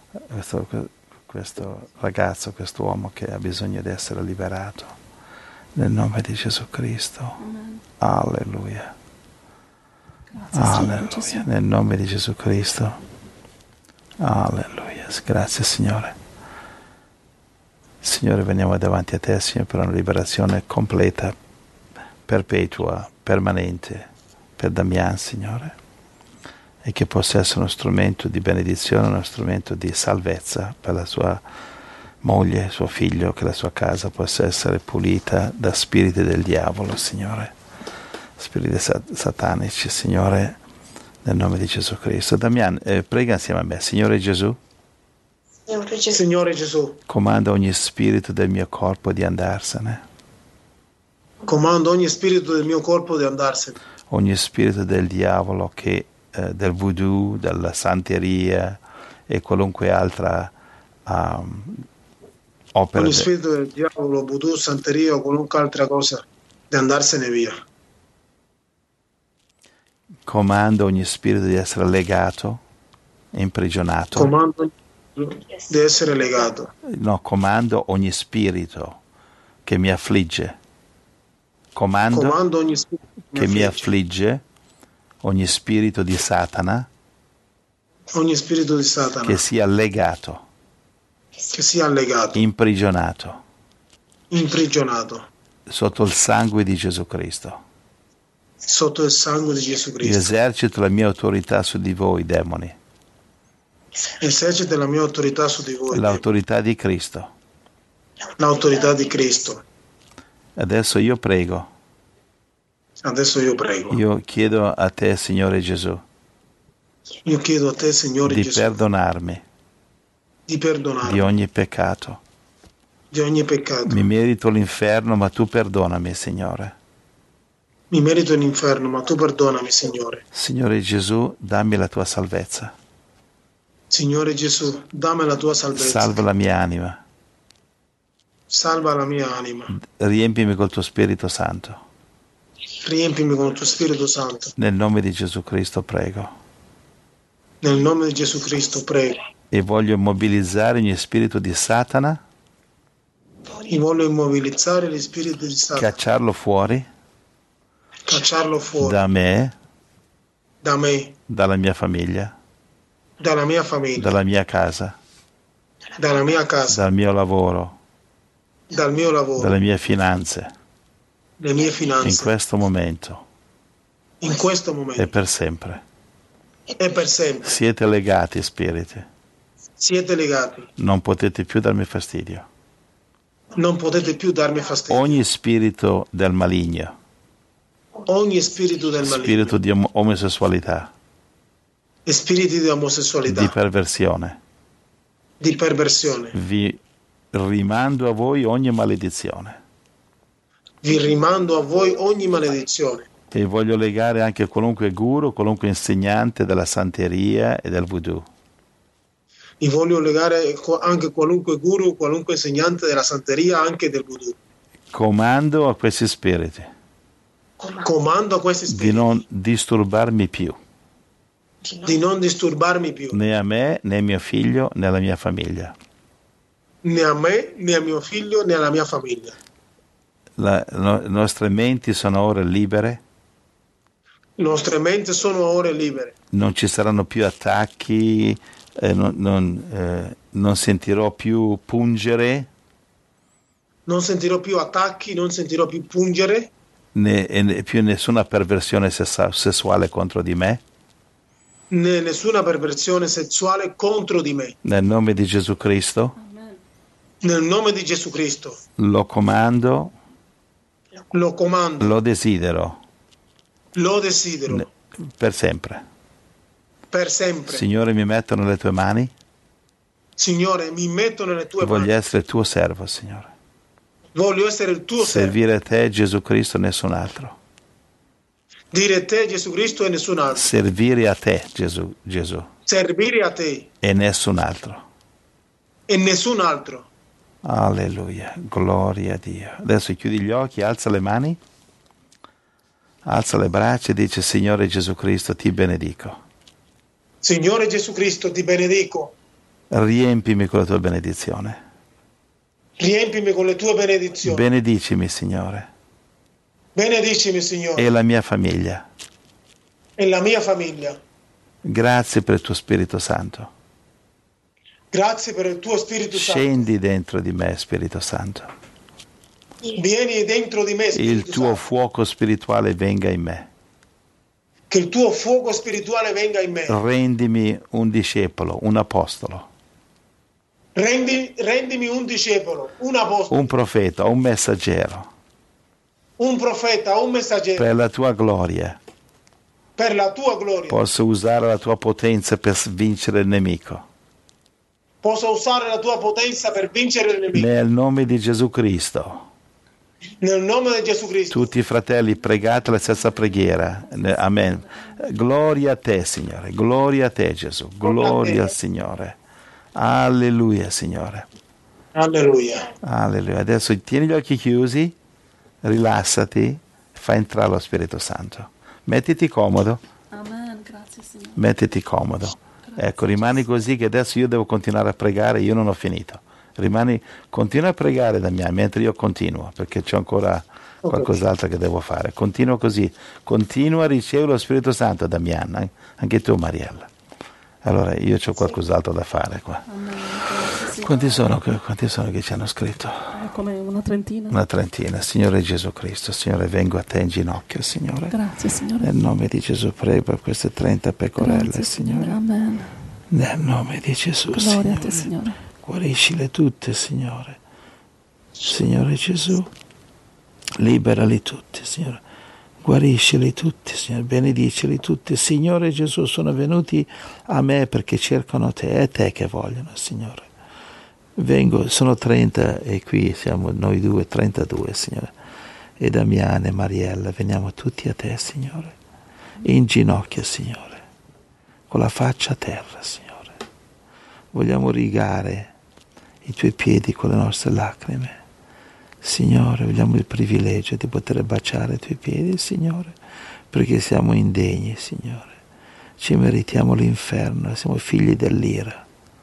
ragazzo, quest'uomo che ha bisogno di essere liberato. Nel nome di Gesù Cristo. Amen. Alleluia. Alleluia, nel nome di Gesù Cristo. Alleluia, grazie Signore. Signore, veniamo davanti a te, Signore, per una liberazione completa, perpetua, permanente, per Damian, Signore, e che possa essere uno strumento di benedizione, uno strumento di salvezza per la sua moglie, suo figlio, che la sua casa possa essere pulita da spiriti del diavolo, Signore, spiriti satanici, Signore, nel nome di Gesù Cristo. Damian, prega insieme a me. Signore Gesù, Signore Gesù, comanda ogni spirito del mio corpo di andarsene, comando ogni spirito del mio corpo di andarsene, ogni spirito del diavolo che del voodoo, della santeria e qualunque altra opera. Ogni spirito del diavolo, voodoo, santeria o qualunque altra cosa, di andarsene via. Comando ogni spirito di essere legato, imprigionato. Comando di essere legato. No, comando ogni spirito che mi affligge. Comando ogni spirito che mi affligge, ogni spirito di Satana, ogni spirito di Satana che sia legato, imprigionato sotto il sangue di Gesù Cristo. Sotto il sangue di Gesù Io Cristo. esercito la mia autorità su di voi, demoni. Esercita la mia autorità su di voi. L'autorità di Cristo. L'autorità di Cristo. Adesso io prego. Io chiedo a te, Signore Gesù, Io chiedo a te, Signore di Gesù, perdonarmi di ogni peccato. Mi merito l'inferno, ma tu perdonami, Signore. Mi merito l'inferno, ma tu perdonami, Signore. Signore Gesù, dammi la tua salvezza. Signore Gesù, dammi la tua salvezza. Salva la mia anima. Salva la mia anima. Riempimi col tuo Spirito Santo. Riempimi con il tuo Spirito Santo. Nel nome di Gesù Cristo prego. Nel nome di Gesù Cristo prego. E voglio immobilizzare ogni spirito di Satana. Io voglio immobilizzare gli spiriti di Satana. Cacciarlo fuori. Da me. Dalla mia famiglia. Dalla mia famiglia. Dalla mia casa. Dal mio lavoro. Dalle mie finanze. Le mie finanze. In questo momento. E per sempre. Siete legati, spiriti. Non potete più darmi fastidio. Ogni spirito del maligno. Spirito di omosessualità. Spiriti di omosessualità. Di perversione. Vi rimando a voi ogni maledizione. E voglio legare anche qualunque guru, qualunque insegnante della santeria e del voodoo. Io voglio legare anche qualunque guru, qualunque insegnante della santeria, anche del voodoo. Comando a questi spiriti. Di non disturbarmi più. Né a me, né a mio figlio, né alla mia famiglia. Né a me, né a mio figlio, né alla mia famiglia. Le nostre menti sono ora libere. Nostre menti sono ora libere. Non ci saranno più attacchi, non sentirò più pungere. Non sentirò più attacchi, non sentirò più pungere. Né più nessuna perversione sessuale contro di me. Né nessuna perversione sessuale contro di me. Nel nome di Gesù Cristo. Nel nome di Gesù Cristo. Lo comando. Lo desidero. Per sempre. Signore, mi metto nelle tue mani. Voglio essere il tuo servo, Signore. Voglio essere il tuo servo. Servire a te, Gesù Cristo, e nessun altro. Dire te, Gesù Cristo, e nessun altro. Servire a te, Gesù. Servire a te. E nessun altro. Alleluia, gloria a Dio. Adesso chiudi gli occhi, alza le mani, alza le braccia e dice: Signore Gesù Cristo, ti benedico. Signore Gesù Cristo, ti benedico. Riempimi con la tua benedizione. Riempimi con le tue benedizioni. Benedicimi, Signore. Benedicimi, Signore. E la mia famiglia. e la mia famiglia. Grazie per il tuo Spirito Santo. Grazie per il tuo Spirito Santo. Scendi dentro di me, Spirito Santo. Vieni dentro di me, Spirito Il tuo Santo. fuoco spirituale venga in me. Che il tuo fuoco spirituale venga in me. Rendimi un discepolo, un apostolo, Rendimi un discepolo, un apostolo, un profeta, un messaggero un profeta, un messaggero per la tua gloria. per la tua gloria. Posso usare la tua potenza per vincere il nemico. Posso usare la tua potenza per vincere il nemico. Nel nome di Gesù Cristo. Nel nome di Gesù Cristo. Tutti i fratelli, pregate la stessa preghiera. Amen. Gloria a te, Signore. Gloria a te, Gesù. Gloria al Signore. Alleluia, Signore. Alleluia. Alleluia. Adesso tieni gli occhi chiusi, rilassati, fai entrare lo Spirito Santo. Mettiti comodo. Amen, grazie Signore. Mettiti comodo. Ecco, rimani così che adesso io devo continuare a pregare, io non ho finito. Continua a pregare, Damiano, mentre io continuo, perché c'è ancora qualcos'altro che devo fare. Continua così, continua a ricevere lo Spirito Santo, Damiano, anche tu, Mariella. Allora, io ho qualcos'altro da fare qua. Amen. Quanti sono che ci hanno scritto? Come una trentina. Una trentina. Signore Gesù Cristo, Signore, vengo a te in ginocchio, Signore. Grazie, Signore. Nel nome di Gesù prego per queste 30 pecorelle, Grazie, Signore. Amen. Nel nome di Gesù, Gloria Signore. a te, Signore. Guariscile tutte, Signore. Signore Gesù, liberali tutti, Signore. Guariscili tutti, Signore. Benedicili tutti. Signore Gesù, sono venuti a me perché cercano te. È te che vogliono, Signore. Sono 30 e qui siamo noi due, 32, Signore. E Damiano e Mariella, veniamo tutti a te, Signore. In ginocchio, Signore. Con la faccia a terra, Signore. Vogliamo rigare i tuoi piedi con le nostre lacrime. Signore, vogliamo il privilegio di poter baciare i tuoi piedi, Signore, perché siamo indegni, Signore. Ci meritiamo l'inferno, siamo figli dell'ira.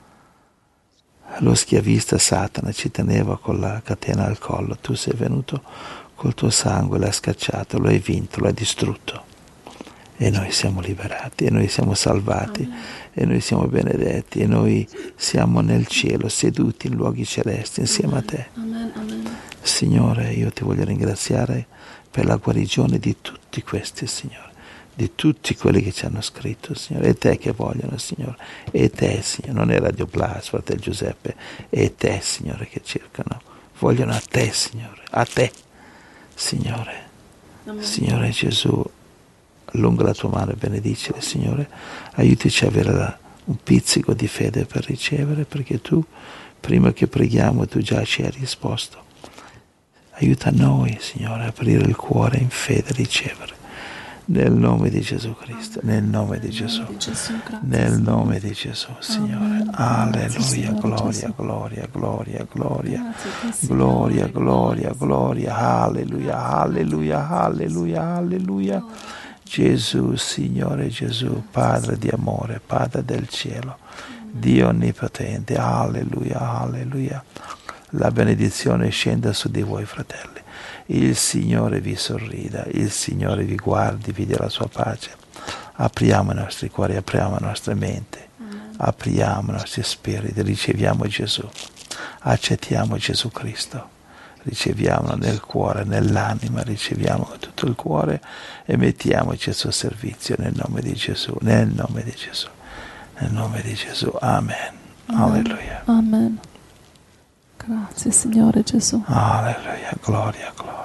Lo schiavista Satana ci teneva con la catena al collo. Tu sei venuto col tuo sangue, l'hai scacciato, lo hai vinto, lo hai distrutto. E noi siamo liberati, e noi siamo salvati, Amen. E noi siamo benedetti, e noi siamo nel cielo, seduti in luoghi celesti insieme Amen. A te. Amen. Amen. Signore, io ti voglio ringraziare per la guarigione di tutti questi, Signore, di tutti quelli che ci hanno scritto, Signore. È te che vogliono, Signore. È te, Signore. Non è Radio Plus, fratello Giuseppe. È te, Signore, che cercano. Vogliono a te, Signore. A te, Signore. Amen. Signore Gesù, allunga la tua mano e benedicile, Signore. Aiutici a avere un pizzico di fede per ricevere, perché tu, prima che preghiamo, tu già ci hai risposto. Aiuta noi, Signore, a aprire il cuore in fede e ricevere. Nel nome di Gesù Cristo, nel nome di Gesù, nel nome di Gesù, Signore. Alleluia, gloria, gloria, gloria, gloria, gloria, gloria, gloria, alleluia, alleluia, alleluia, alleluia. Gesù, Signore Gesù, Padre di amore, Padre del cielo, Dio onnipotente, alleluia, alleluia. La benedizione scenda su di voi, fratelli. Il Signore vi sorrida, il Signore vi guardi, vi dia la sua pace. Apriamo i nostri cuori, apriamo la nostra mente, apriamo i nostri spiriti, riceviamo Gesù, accettiamo Gesù Cristo, riceviamolo nel cuore, nell'anima, riceviamo con tutto il cuore e mettiamoci al suo servizio nel nome di Gesù, nel nome di Gesù, nel nome di Gesù. Amen. Alleluia. Amen. Grazie, Signore Gesù. Alleluia, gloria, gloria.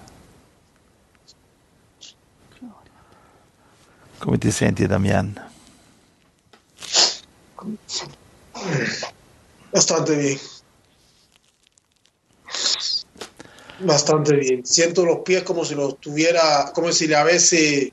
Come ti senti, Damian? Bastante bien. Bastante bien. Siento los pies como si los tuviera, come se li avessi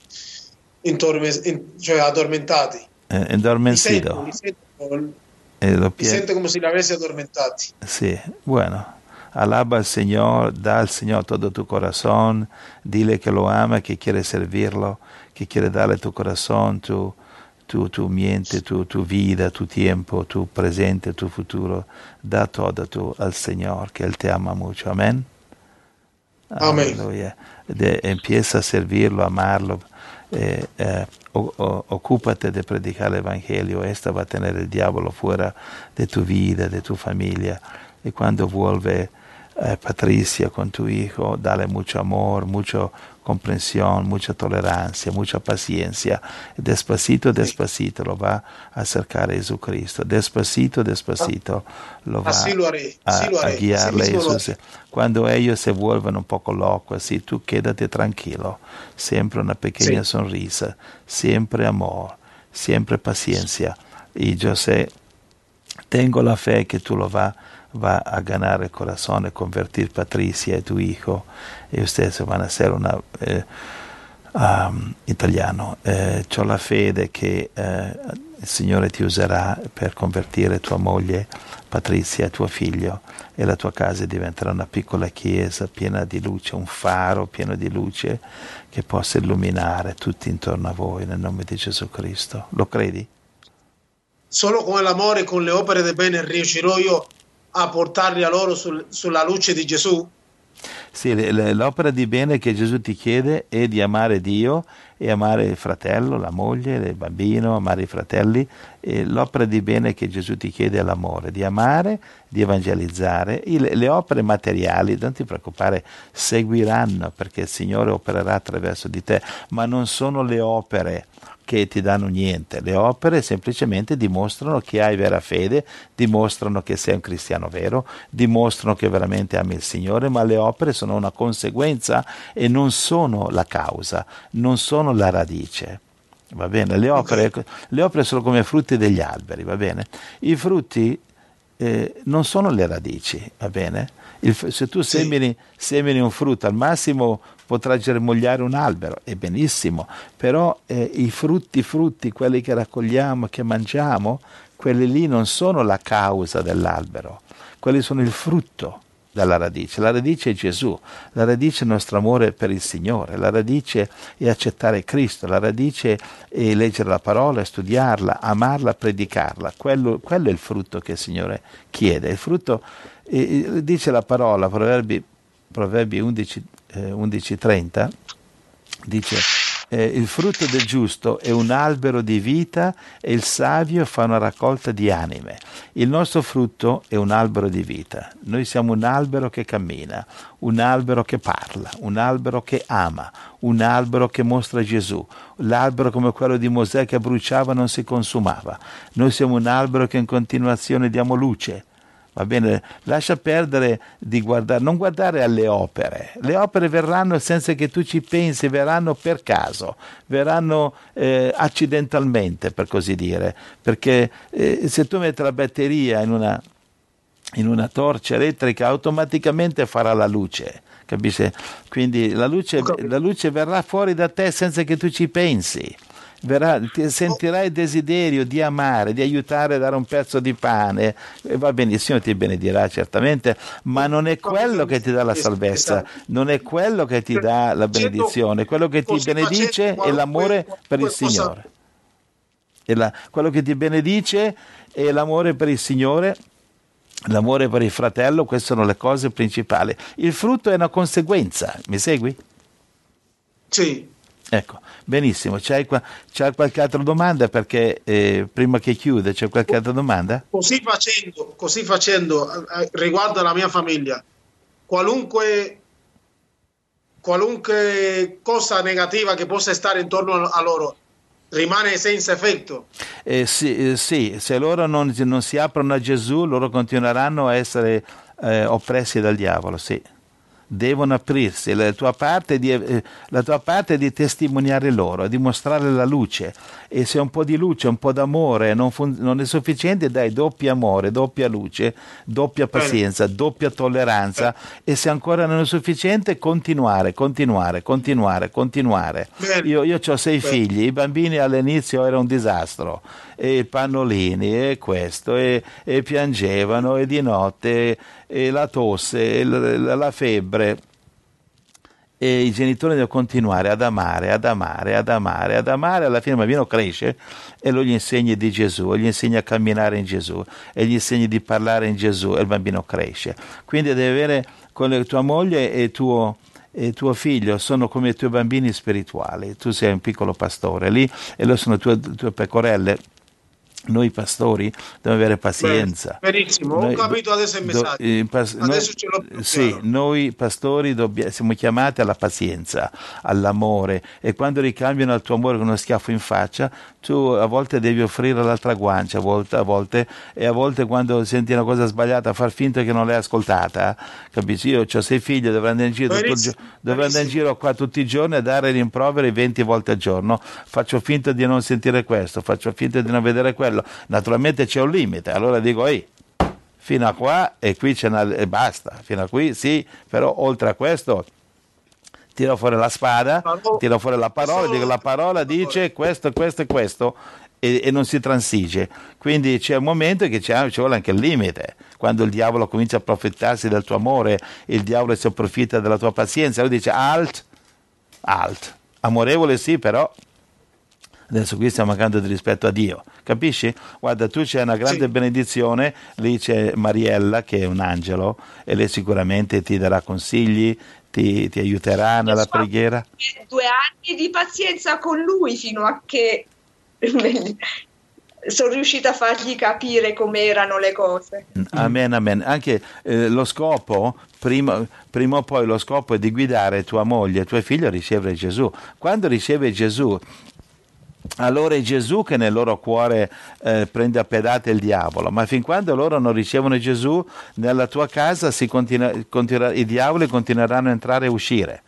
cioè addormentati. Endormecido. Mi sento come se li avessi addormentati. Sí, bueno. Alaba al Señor, da al Señor todo tu corazón, dile que lo ama, que quiere servirlo, que quiere darle tu corazón, tu mente, tu vida, tu tiempo, tu presente, tu futuro. Da todo tú al Señor, que Él te ama mucho. Amén. Amén. Aleluya. Empieza a servirlo, a amarlo. Occúpate de predicar el Evangelio. Esta va a tener el diablo fuera de tu vida, de tu familia. Y cuando vuelve Patricia con tu hijo, dale mucho amor, mucha comprensión, mucha tolerancia, mucha paciencia. Despacito, despacito lo va a acercar a Jesucristo. Despacito, despacito lo va a guiarle a Jesús. Cuando ellos se vuelven un poco locos, así, tú quédate tranquilo. Siempre una pequeña sonrisa, siempre amor, siempre paciencia. Y yo sé, tengo la fe que tú lo va a ganar el corazón y convertir Patricia y tu hijo, y ustedes van a ser una italiano. C'ho la fede che il Signore ti userà per convertire tua moglie Patrizia e tuo figlio, e la tua casa diventerà una piccola chiesa piena di luce, un faro pieno di luce che possa illuminare tutti intorno a voi, nel nome di Gesù Cristo. Lo credi? Solo con l'amore e con le opere del bene riuscirò io a portarli a loro sulla luce di Gesù? Sì, l'opera di bene che Gesù ti chiede è di amare Dio e amare il fratello, la moglie, il bambino, amare i fratelli. E l'opera di bene che Gesù ti chiede è l'amore, di amare, di evangelizzare. Le opere materiali, non ti preoccupare, seguiranno, perché il Signore opererà attraverso di te, ma non sono le opere che ti danno niente. Le opere semplicemente dimostrano che hai vera fede, dimostrano che sei un cristiano vero, dimostrano che veramente ami il Signore, ma le opere sono una conseguenza e non sono la causa, non sono la radice. Va bene? Le opere sono come frutti degli alberi, va bene? I frutti non sono le radici, va bene? Se tu semini un frutto, al massimo potrà germogliare un albero, è benissimo, però i frutti, quelli che raccogliamo, che mangiamo, quelli lì non sono la causa dell'albero, quelli sono il frutto dalla radice. La radice è Gesù, la radice è il nostro amore per il Signore, la radice è accettare Cristo, la radice è leggere la parola, studiarla, amarla, predicarla. Quello è il frutto che il Signore chiede. Il frutto, dice la parola, Proverbi 11:30, dice il frutto del giusto è un albero di vita e il savio fa una raccolta di anime. Il nostro frutto è un albero di vita. Noi siamo un albero che cammina, un albero che parla, un albero che ama, un albero che mostra Gesù, l'albero come quello di Mosè che bruciava e non si consumava. Noi siamo un albero che in continuazione diamo luce. Va bene, lascia perdere di guardare, non guardare alle opere. Le opere verranno senza che tu ci pensi, verranno per caso, verranno accidentalmente, per così dire, perché se tu metti la batteria in una torcia elettrica, automaticamente farà la luce, capisci? Quindi la luce verrà fuori da te senza che tu ci pensi. Ti sentirai il desiderio di amare, di aiutare a dare un pezzo di pane, e va bene, il Signore ti benedirà certamente, ma non è quello che ti dà la salvezza, non è quello che ti dà la benedizione. Quello che ti benedice è l'amore per il Signore, quello che ti benedice è l'amore per il Signore, l'amore per il fratello. Queste sono le cose principali. Il frutto è una conseguenza, mi segui? Sì. Ecco, benissimo. C'è qualche altra domanda? Perché prima che chiude, c'è qualche altra domanda? Così facendo, riguardo alla mia famiglia, qualunque cosa negativa che possa stare intorno a loro rimane senza effetto? Sì, se loro non si aprono a Gesù, loro continueranno a essere oppressi dal diavolo, sì. Devono aprirsi. La tua parte è di testimoniare loro, di mostrare la luce, e se un po' di luce, un po' d'amore non è sufficiente, dai doppio amore, doppia luce, doppia pazienza, doppia tolleranza, e se ancora non è sufficiente, continuare. Io ho 6 figli, i bambini all'inizio era un disastro, e i pannolini e questo, e piangevano, e di notte e la tosse, la febbre, e i genitori devono continuare ad amare, alla fine il bambino cresce e lo gli insegni di Gesù, e gli insegni a camminare in Gesù, e gli insegni di parlare in Gesù, e il bambino cresce. Quindi devi avere con tua moglie e tuo e tuo figlio sono come i tuoi bambini spirituali. Tu sei un piccolo pastore lì e loro sono tue pecorelle. Noi pastori dobbiamo avere pazienza. Benissimo, ho capito adesso il messaggio. Adesso ce l'ho più sì, chiaro. noi pastori siamo chiamati alla pazienza, all'amore, e quando ricambiano il tuo amore con uno schiaffo in faccia, tu a volte devi offrire l'altra guancia, a volte quando senti una cosa sbagliata far finta che non l'hai ascoltata, capisci? Io ho 6 figli, dovrei andare in giro qua tutti i giorni a dare rimproveri 20 volte al giorno, faccio finta di non sentire questo, faccio finta di non vedere quello. Naturalmente c'è un limite, allora dico fino a qua e qui e basta, fino a qui sì, però oltre a questo tiro fuori la spada, tiro fuori la parola, dico la parola dice questo e questo e non si transige. Quindi c'è un momento che ci vuole anche il limite, quando il diavolo comincia a approfittarsi del tuo amore, il diavolo si approfitta della tua pazienza, lui dice alt, amorevole sì, però adesso qui stiamo mancando di rispetto a Dio, capisci? Guarda, tu c'è una grande benedizione, lì c'è Mariella che è un angelo e lei sicuramente ti darà consigli, ti aiuterà nella preghiera. 2 anni di pazienza con lui fino a che sono riuscita a fargli capire come erano le cose. Amen. Anche lo scopo, prima o poi lo scopo è di guidare tua moglie e tuo figlio a ricevere Gesù. Quando riceve Gesù, allora è Gesù che nel loro cuore prende a pedate il diavolo, ma fin quando loro non ricevono Gesù, nella tua casa i diavoli continueranno a entrare e uscire.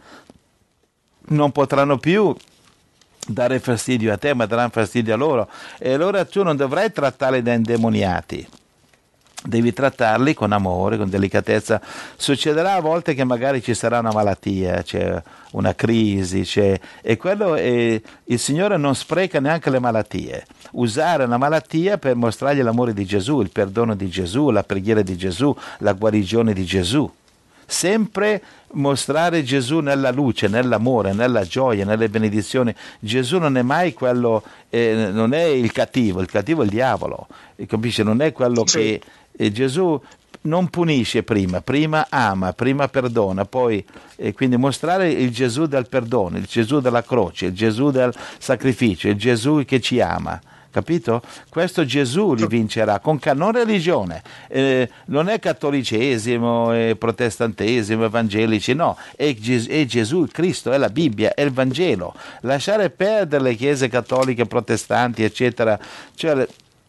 Non potranno più dare fastidio a te, ma daranno fastidio a loro. E allora tu non dovrai trattarli da indemoniati. Devi trattarli con amore, con delicatezza. Succederà a volte che magari ci sarà una malattia, c'è una crisi, e quello il Signore non spreca neanche le malattie. Usare una malattia per mostrargli l'amore di Gesù, il perdono di Gesù, la preghiera di Gesù, la guarigione di Gesù. Sempre mostrare Gesù nella luce, nell'amore, nella gioia, nelle benedizioni. Gesù non è mai quello, non è il cattivo è il diavolo, capisci? Non è quello che Gesù non punisce prima ama, prima perdona, poi quindi mostrare il Gesù del perdono, il Gesù della croce, il Gesù del sacrificio, il Gesù che ci ama. Capito? Questo Gesù li vincerà non religione, non è cattolicesimo, protestantesimo, evangelici, no, è Gesù, il Cristo, è la Bibbia, è il Vangelo. Lasciare perdere le chiese cattoliche, protestanti, eccetera, cioè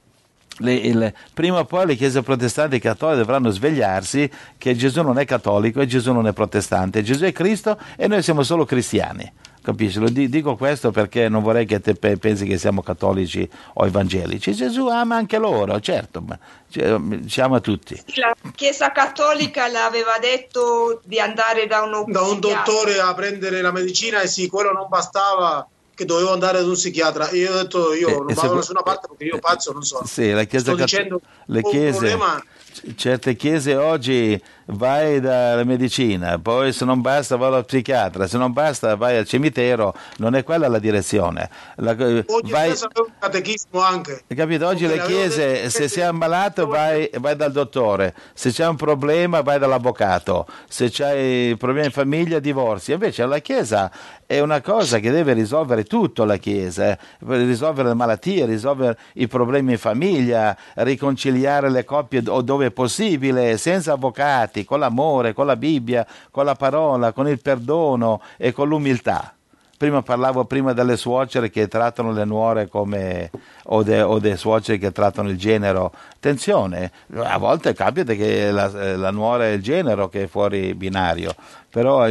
prima o poi le chiese protestanti e cattoliche dovranno svegliarsi che Gesù non è cattolico e Gesù non è protestante, Gesù è Cristo e noi siamo solo cristiani. Capisci? Dico questo perché non vorrei che te pensi che siamo cattolici o evangelici. Gesù ama anche loro, certo, ma ci ama tutti. La Chiesa cattolica le aveva detto di andare da un dottore a prendere la medicina e sì, quello non bastava, che dovevo andare ad un psichiatra. Io ho detto non vado da nessuna parte perché io pazzo non so. Sì, la Chiesa le chiese, certe chiese oggi vai dalla medicina, poi se non basta vai allo psichiatra, se non basta vai al cimitero, non è quella la direzione. Oggi vai un catechismo anche. Capito? Oggi le chiese, se sei ammalato vai dal dottore, se c'è un problema vai dall'avvocato, se c'hai problemi in famiglia divorzi. Invece la Chiesa è una cosa che deve risolvere tutto, la Chiesa, risolvere le malattie, risolvere i problemi in famiglia, riconciliare le coppie dove è possibile, senza avvocati, con l'amore, con la Bibbia, con la parola, con il perdono e con l'umiltà. Parlavo delle suocere che trattano le nuore come o dei suoceri che trattano il genero. Attenzione, a volte capita che la nuora è il genero che è fuori binario, però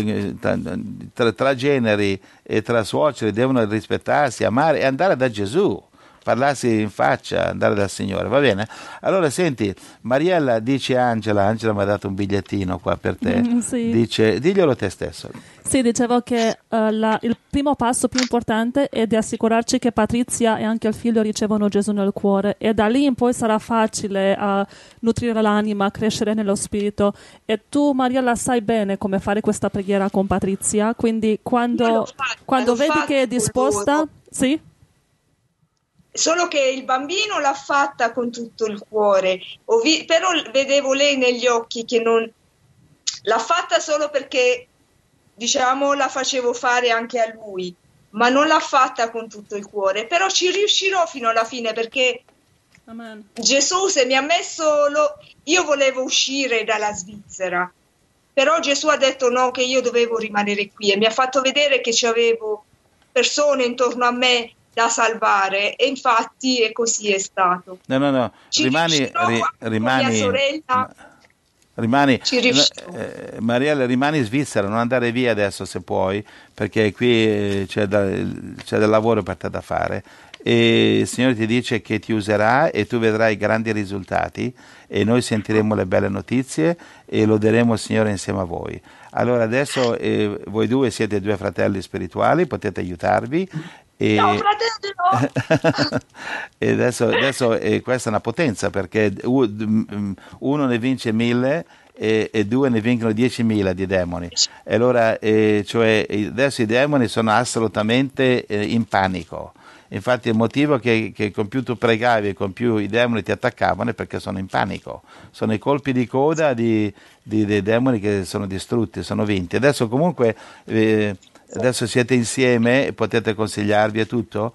tra generi e tra suoceri devono rispettarsi, amare e andare da Gesù. Parlarsi in faccia, andare dal Signore, va bene? Allora senti, Mariella dice Angela mi ha dato un bigliettino qua per te, sì. Dice, diglielo te stesso. Sì, dicevo che il primo passo più importante è di assicurarci che Patrizia e anche il figlio ricevono Gesù nel cuore, e da lì in poi sarà facile nutrire l'anima, crescere nello spirito, e tu Mariella sai bene come fare questa preghiera con Patrizia, quindi quando vedi che è disposta, sì? Solo che il bambino l'ha fatta con tutto il cuore, però vedevo lei negli occhi che non l'ha fatta solo perché diciamo, la facevo fare anche a lui, ma non l'ha fatta con tutto il cuore, però ci riuscirò fino alla fine, perché Amen. Gesù, se mi ha messo, io volevo uscire dalla Svizzera, però Gesù ha detto no, che io dovevo rimanere qui, e mi ha fatto vedere che c'avevo persone intorno a me da salvare, e infatti è così è stato. No, Ci rimani, riuscirò con mia rimani, sorella. Ci riuscirò. Mariella, rimani in Svizzera, non andare via adesso se puoi, perché qui c'è del lavoro per te da fare. E il Signore ti dice che ti userà e tu vedrai grandi risultati, e noi sentiremo le belle notizie e loderemo il Signore insieme a voi. Allora adesso voi due siete due fratelli spirituali, potete aiutarvi. No, fratello! E adesso questa è una potenza, perché uno ne vince 1000 e due ne vincono 10.000 di demoni. E allora cioè, adesso i demoni sono assolutamente in panico. Infatti il motivo che con più tu pregavi e con più i demoni ti attaccavano è perché sono in panico. Sono i colpi di coda dei demoni che sono distrutti, sono vinti. Adesso comunque adesso siete insieme e potete consigliarvi e tutto.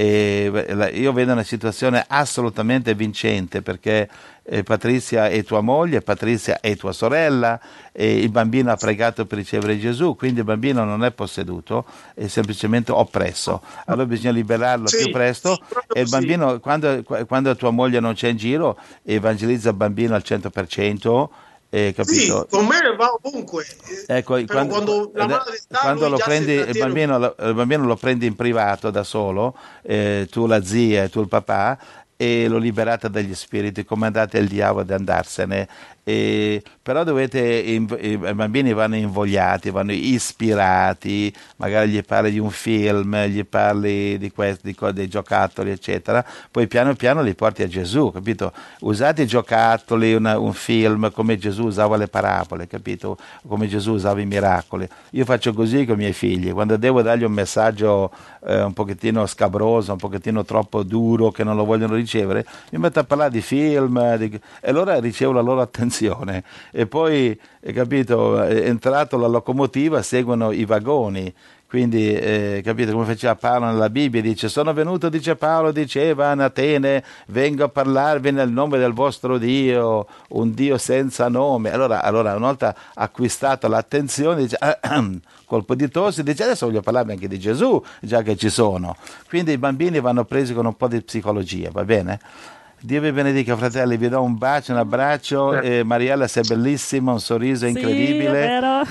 E io vedo una situazione assolutamente vincente, perché Patrizia è tua moglie, Patrizia è tua sorella, e il bambino ha pregato per ricevere Gesù, quindi il bambino non è posseduto, è semplicemente oppresso. Allora bisogna liberarlo più presto, e il bambino, quando tua moglie non c'è in giro, evangelizza il bambino al 100%. Capito? Sì, con me va ovunque. Ecco, però quando la madre sta, lui lo già prendi, il bambino lo prendi in privato da solo, tu la zia e tu il papà, e lo liberate dagli spiriti, comandate il diavolo di andarsene. Però i bambini vanno invogliati, vanno ispirati, magari gli parli di un film, gli parli dei giocattoli, eccetera, poi piano piano li porti a Gesù, capito? Usate i giocattoli, un film, come Gesù usava le parabole, capito? Come Gesù usava i miracoli. Io faccio così con i miei figli, quando devo dargli un messaggio un pochettino scabroso, un pochettino troppo duro, che non lo vogliono ricevere, mi metto a parlare di film, e allora ricevo la loro attenzione. E poi, capito, è entrato la locomotiva, seguono i vagoni. Quindi, capite come faceva Paolo nella Bibbia, dice: sono venuto, dice Paolo, diceva in Atene, vengo a parlarvi nel nome del vostro Dio, un Dio senza nome. Allora una volta acquistato l'attenzione, dice, colpo di tosse, dice: adesso voglio parlarvi anche di Gesù, già che ci sono. Quindi i bambini vanno presi con un po' di psicologia, va bene? Dio vi benedica, fratelli, vi do un bacio, un abbraccio. Mariella, sei bellissima, un sorriso incredibile. Sì, è vero.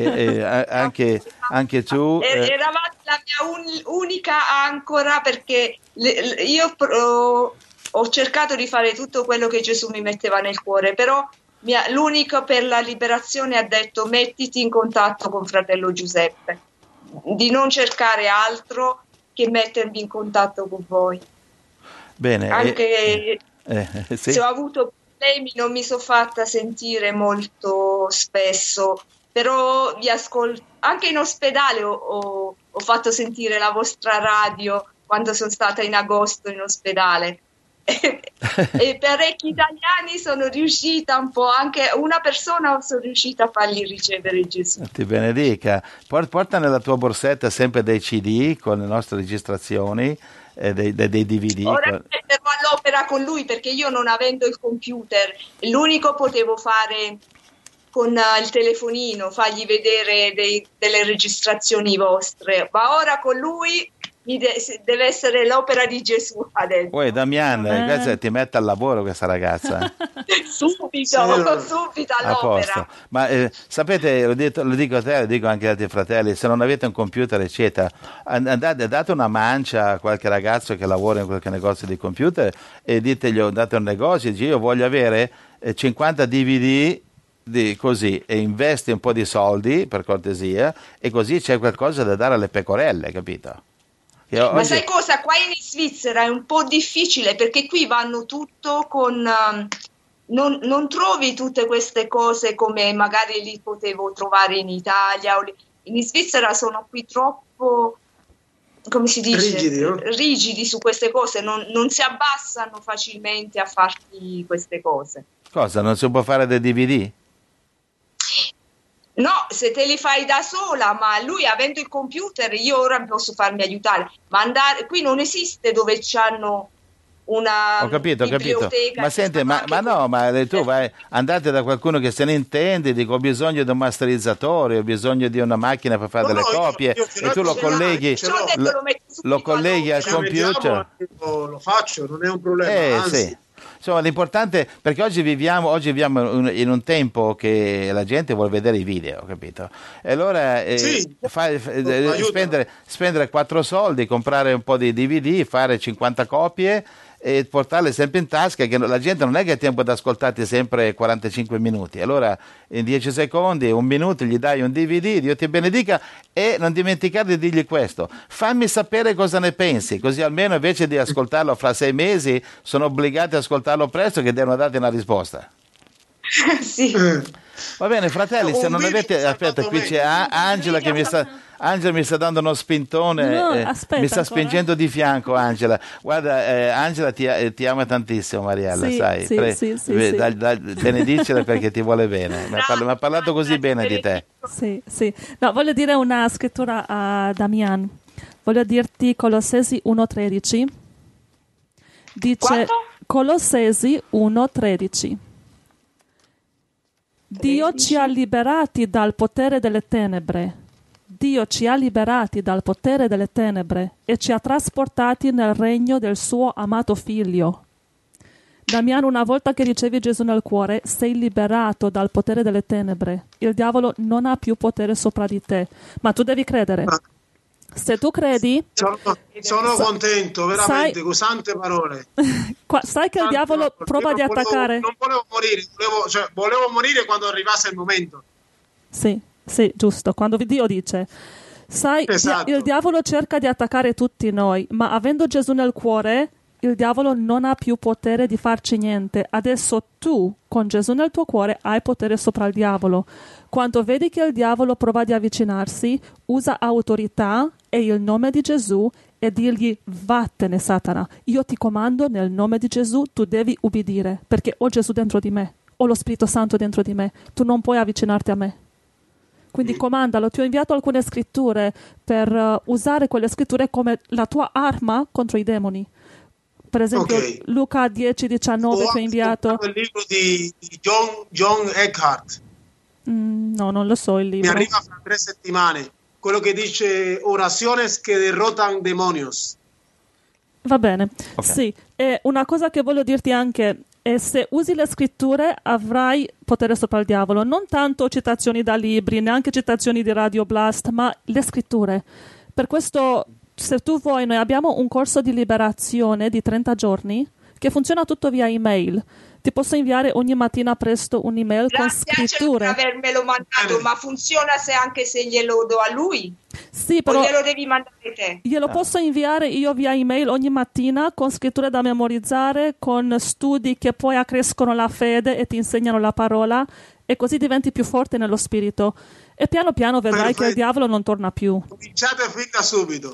Anche tu. Eravate la mia unica ancora, perché io ho cercato di fare tutto quello che Gesù mi metteva nel cuore, però l'unico per la liberazione ha detto: mettiti in contatto con fratello Giuseppe, di non cercare altro che mettermi in contatto con voi. Bene, anche sì. se ho avuto problemi non mi sono fatta sentire molto spesso, però vi ascolto anche in ospedale. Ho fatto sentire la vostra radio quando sono stata in agosto in ospedale e parecchi italiani sono riuscita un po', anche una persona sono riuscita a fargli ricevere Gesù. Ti benedica. Porta nella tua borsetta sempre dei CD con le nostre registrazioni, dei DVD. Ora mi metterò all'opera con lui, perché io, non avendo il computer, l'unico potevo fare con il telefonino, fargli vedere delle registrazioni vostre, ma ora con lui deve essere l'opera di Gesù adesso. Poi Damian, ti mette al lavoro questa ragazza. subito all'opera. Ma sapete, lo dico a te, lo dico anche agli altri fratelli: se non avete un computer eccetera, date una mancia a qualche ragazzo che lavora in qualche negozio di computer e ditegli, andate a un negozio e dici: io voglio avere 50 DVD così, e investi un po' di soldi per cortesia, e così c'è qualcosa da dare alle pecorelle, capito? Ma sai cosa? Qua in Svizzera è un po' difficile, perché qui vanno tutto con... non trovi tutte queste cose come magari li potevo trovare in Italia. In Svizzera sono qui troppo, come si dice? Rigidi su queste cose, non si abbassano facilmente a farti queste cose. Cosa? Non si può fare dei DVD? No, se te li fai da sola, ma lui avendo il computer, io ora posso farmi aiutare. Ma qui non esiste dove c'hanno una Ho capito. biblioteca. Ma senti, ma no, ma tu andate da qualcuno che se ne intende, dico ho bisogno di un masterizzatore, ho bisogno di una macchina per fare delle copie, e tu lo colleghi al computer. Lo faccio, non è un problema. Sì. Insomma, l'importante, perché oggi viviamo in un tempo che la gente vuole vedere i video, capito? E allora spendere 4 soldi, comprare un po' di DVD, fare 50 copie e portarle sempre in tasca, che la gente non è che ha tempo di ascoltarti sempre 45 minuti. Allora in 10 secondi, un minuto gli dai un DVD, Dio ti benedica, e non dimenticare di dirgli questo: fammi sapere cosa ne pensi, così almeno invece di ascoltarlo fra 6 mesi sono obbligati ad ascoltarlo presto, che devono darti una risposta. Sì. Va bene, fratelli, se non avete... Aspetta, qui c'è Angela che Angela mi sta dando uno spintone, mi sta spingendo di fianco. Angela, guarda, Angela ti ama tantissimo, Mariella, sì, sai, sì. benedicela perché ti vuole bene, mi ha parlato così bene di te. Sì. No, voglio dire una scrittura a Damian, voglio dirti Colossesi 1:13, dice quanto? Colossesi 1:13. Dio ci ha liberati dal potere delle tenebre. Dio ci ha liberati dal potere delle tenebre e ci ha trasportati nel regno del suo amato figlio. Damiano, una volta che ricevi Gesù nel cuore, sei liberato dal potere delle tenebre. Il diavolo non ha più potere sopra di te, ma tu devi credere. Se tu credi... Sono contento, veramente, con sante parole. Sai che il diavolo prova di attaccare... Non volevo morire, volevo morire quando arrivasse il momento. Sì, giusto, quando Dio dice... Sai, esatto. Il diavolo cerca di attaccare tutti noi, ma avendo Gesù nel cuore, il diavolo non ha più potere di farci niente. Adesso tu, con Gesù nel tuo cuore, hai potere sopra il diavolo. Quando vedi che il diavolo prova di avvicinarsi, usa autorità e il nome di Gesù e dirgli: vattene Satana, io ti comando nel nome di Gesù, tu devi ubbidire, perché ho Gesù dentro di me, ho lo Spirito Santo dentro di me, tu non puoi avvicinarti a me. Quindi comandalo. Ti ho inviato alcune scritture per usare quelle scritture come la tua arma contro i demoni. Per esempio, Luca 10:19 che ho inviato. Il libro di John Eckhart. No, non lo so il libro. Mi arriva fra 3 settimane. Quello che dice oraciones que derrotan demonios. Va bene. Okay. Sì. E una cosa che voglio dirti anche è: se usi le scritture avrai potere sopra il diavolo. Non tanto citazioni da libri, neanche citazioni di Radio Blast, ma le scritture. Per questo, se tu vuoi, noi abbiamo un corso di liberazione di 30 giorni che funziona tutto via email. Ti posso inviare ogni mattina presto un'email con scritture. Grazie per avermelo mandato, ma funziona anche se glielo do a lui? Sì, però o glielo devi mandare te? Glielo posso inviare io via email ogni mattina con scritture da memorizzare, con studi che poi accrescono la fede e ti insegnano la parola, e così diventi più forte nello spirito. E piano piano vedrai che il diavolo non torna più. Cominciate fin da subito.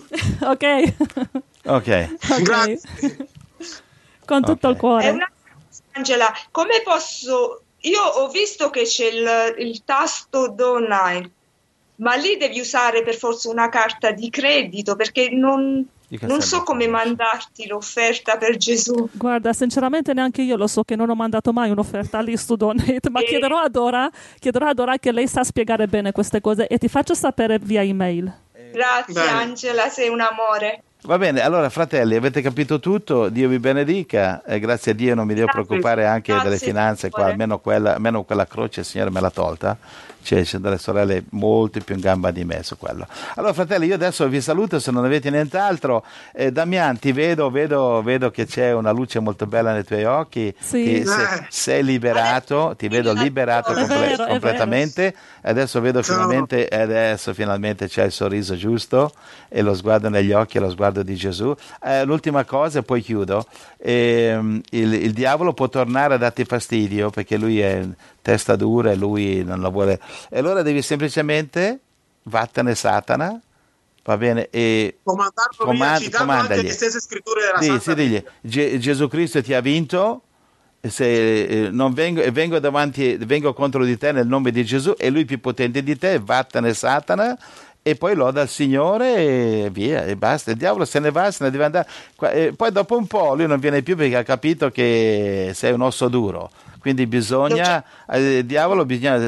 Ok. Grazie. Con tutto il cuore. Angela, come posso... Io ho visto che c'è il tasto Donate, ma lì devi usare per forza una carta di credito, perché non so come mandarti l'offerta per Gesù. Guarda, sinceramente neanche io lo so, che non ho mandato mai un'offerta lì su Donate, ma chiederò a Dora che lei sa spiegare bene queste cose e ti faccio sapere via email. Grazie. Bene. Angela, sei un amore. Va bene, allora fratelli, avete capito tutto, Dio vi benedica, grazie a Dio non mi devo preoccupare anche delle finanze qua, almeno quella croce il Signore me l'ha tolta, c'è delle sorelle molto più in gamba di me su quello. Allora fratelli, io adesso vi saluto, se non avete nient'altro. Damian, ti vedo che c'è una luce molto bella nei tuoi occhi, sì. Che sei liberato, ti vedo liberato completamente, adesso vedo finalmente c'è il sorriso giusto e lo sguardo negli occhi e lo sguardo di Gesù. L'ultima cosa e poi chiudo. Il diavolo può tornare a darti fastidio perché lui è testa dura e lui non lo vuole, e allora devi semplicemente vattene Satana, va bene, e comandagli. Le stesse scritture della digli, Gesù Cristo ti ha vinto se non vengo contro di te nel nome di Gesù, e lui più potente di te, vattene Satana, e poi loda il Signore e via, e basta. Il diavolo se ne va, se ne deve andare. Poi dopo un po' lui non viene più perché ha capito che sei un osso duro. Quindi bisogna, il diavolo bisogna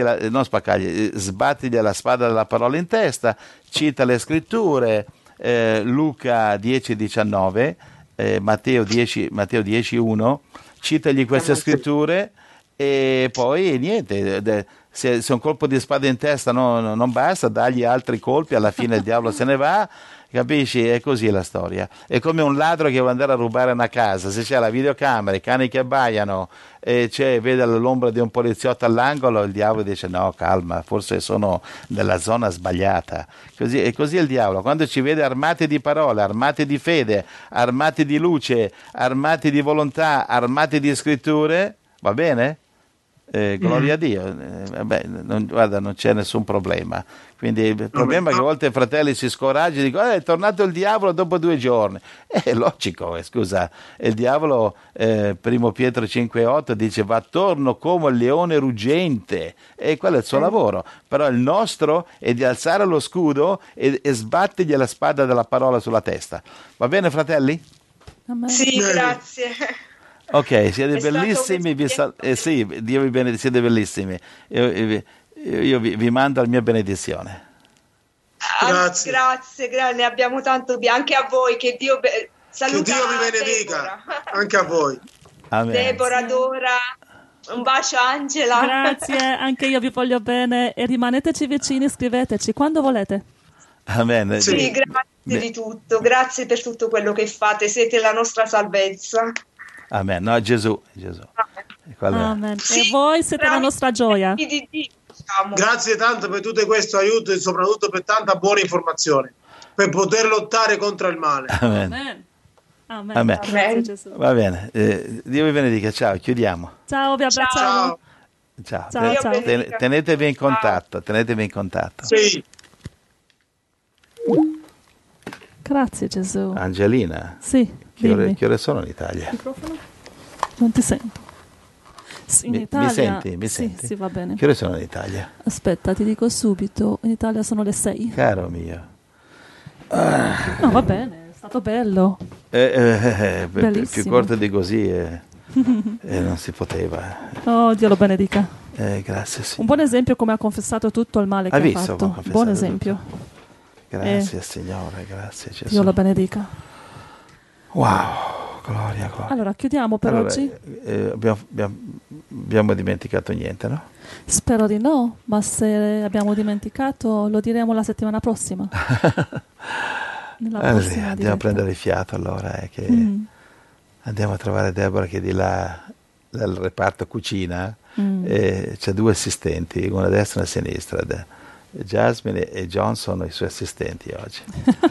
sbattergli la spada della parola in testa, cita le scritture, Luca 10,19, Matteo 10,1, citagli queste scritture, e poi niente, se un colpo di spada in testa non basta, dagli altri colpi, alla fine il diavolo se ne va. Capisci? È così la storia. È come un ladro che vuole andare a rubare una casa. Se c'è la videocamera, i cani che abbaiano, e vede l'ombra di un poliziotto all'angolo, il diavolo dice no, calma, forse sono nella zona sbagliata. È così il diavolo. Quando ci vede armati di parole, armati di fede, armati di luce, armati di volontà, armati di scritture, va bene? Gloria a Dio, guarda, non c'è nessun problema. Quindi il problema è che a volte i fratelli si scoraggiano e dicono è tornato il diavolo dopo 2 giorni. È logico, scusa, il diavolo, 1 Pietro 5,8 dice va attorno come il leone ruggente, e quello è il suo lavoro. Però il nostro è di alzare lo scudo e sbattergli la spada della parola sulla testa. Va bene, fratelli? Amen. Sì, grazie. Ok, siete bellissimi, sì, Dio vi benedica, siete bellissimi. Io vi mando la mia benedizione. Grazie, ne abbiamo tanto anche a voi, che Dio saluta. Che Dio vi benedica, Deborah. Anche a voi. Amen. Deborah, Dora, un bacio Angela. Grazie, anche io vi voglio bene, e rimaneteci vicini, scriveteci quando volete. Amen. Sì, grazie di tutto, grazie per tutto quello che fate, siete la nostra salvezza. Amen. No, Gesù. Amen. Sì, e voi siete la nostra gioia. Grazie tanto per tutto questo aiuto e soprattutto per tanta buona informazione per poter lottare contro il male. Amen. Amen. Grazie, Gesù. Va bene, Dio vi benedica. Ciao, chiudiamo. Ciao, vi abbracciamo. Ciao. Tenetevi in contatto. Sì. Grazie, Gesù. Angelina. Sì. Che ore sono in Italia? Microfono? Non ti sento. In Italia... Mi senti? Sì, va bene. Che ore sono in Italia? Aspetta, ti dico subito. In Italia sono le 6. Caro mio. No, va bene, è stato bello. Più corto di così non si poteva. Oh, Dio lo benedica. Grazie, sì. Un buon esempio come ha confessato tutto il male che ha fatto. Buon esempio. Tutto. Grazie, Signore, grazie Gesù. Dio lo benedica. Wow, gloria. Allora, chiudiamo per oggi? Abbiamo dimenticato niente, no? Spero di no, ma se abbiamo dimenticato lo diremo la settimana prossima. Andiamo a prendere il fiato allora, che andiamo a trovare Deborah che di là del reparto cucina, c'è 2 assistenti, una a destra e una a sinistra. Jasmine e John sono i suoi assistenti oggi.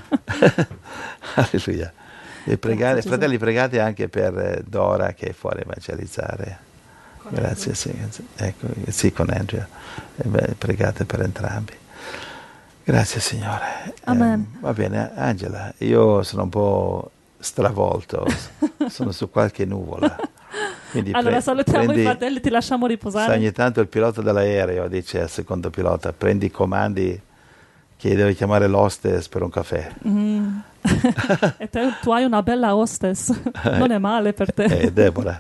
Alleluia. Fratelli, pregate anche per Dora che è fuori a evangelizzare. Grazie, sì, con Andrea. Pregate per entrambi. Grazie, Signore. Amen. Va bene, Angela, io sono un po' stravolto, sono su qualche nuvola. Quindi allora salutiamo i fratelli, ti lasciamo riposare. Ogni tanto il pilota dell'aereo dice al secondo pilota: prendi i comandi che devi chiamare l'hostess per un caffè. E tu hai una bella hostess, non è male per te. Deborah.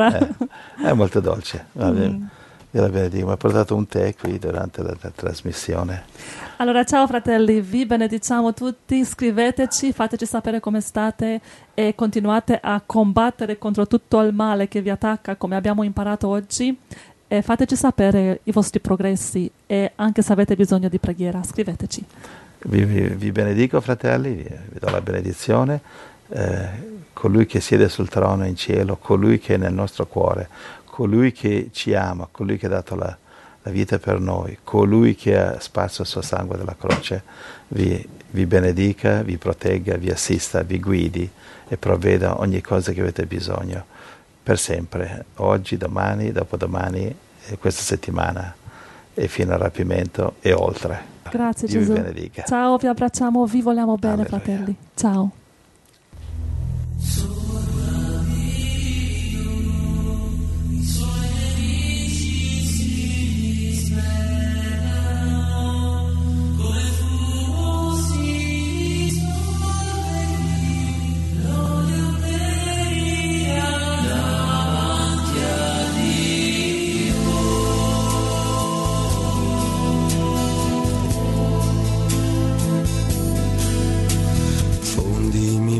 È molto dolce. Dio la benedica, mi ha portato un tè qui durante la trasmissione. Allora, ciao fratelli, vi benediciamo tutti, scriveteci, fateci sapere come state e continuate a combattere contro tutto il male che vi attacca, come abbiamo imparato oggi, e fateci sapere i vostri progressi, e anche se avete bisogno di preghiera, scriveteci. Vi benedico, fratelli, vi do la benedizione, colui che siede sul trono in cielo, colui che è nel nostro cuore, colui che ci ama, colui che ha dato la vita per noi, colui che ha sparso il suo sangue della croce, vi benedica, vi protegga, vi assista, vi guidi e provveda ogni cosa che avete bisogno per sempre, oggi, domani, dopodomani, questa settimana e fino al rapimento e oltre. Grazie, Dio Gesù. vi benedica. Ciao, vi abbracciamo, vi vogliamo bene. Alleluia. Fratelli. Ciao.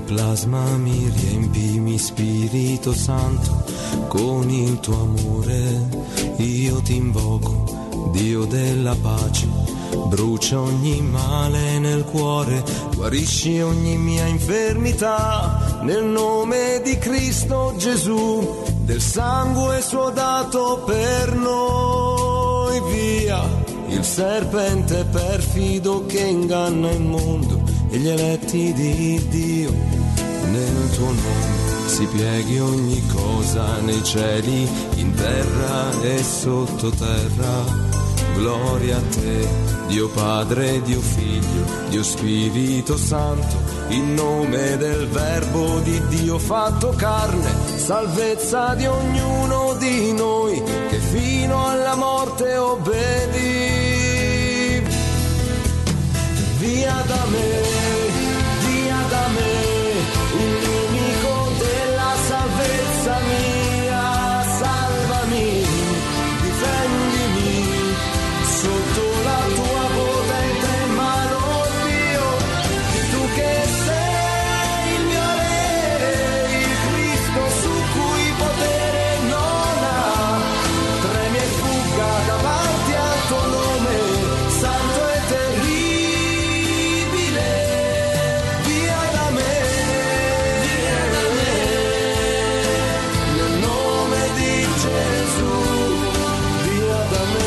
plasmami, riempimi Spirito Santo con il tuo amore. Io ti invoco, Dio della pace, brucia ogni male nel cuore, guarisci ogni mia infermità, nel nome di Cristo Gesù, del sangue suo dato per noi. Via il serpente perfido che inganna il mondo e gli eletti di Dio. Nel tuo nome si pieghi ogni cosa nei cieli, in terra e sottoterra. Gloria a te, Dio Padre, Dio Figlio, Dio Spirito Santo, in nome del Verbo di Dio fatto carne, salvezza di ognuno di noi che fino alla morte obbedì. Via da me, il nemico della salvezza mia, salvami, difendimi sotto la tua potente mano, Dio, tu che sei il mio re, il Cristo su cui potere non ha, tremi e fugga davanti al tuo nome, santo e terribile. Via da me, nel nome di Gesù, via da me.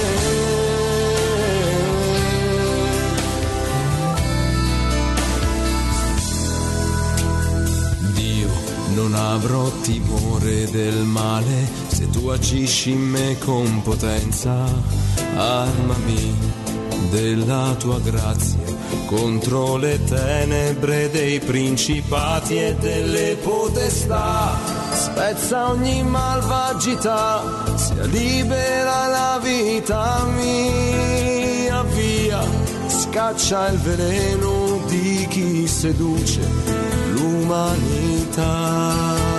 Non avrò timore del male se tu agisci in me con potenza. Armami della tua grazia contro le tenebre dei principati e delle potestà. Spezza ogni malvagità, sia libera la vita mia. Via, scaccia il veleno di chi seduce l'umanità.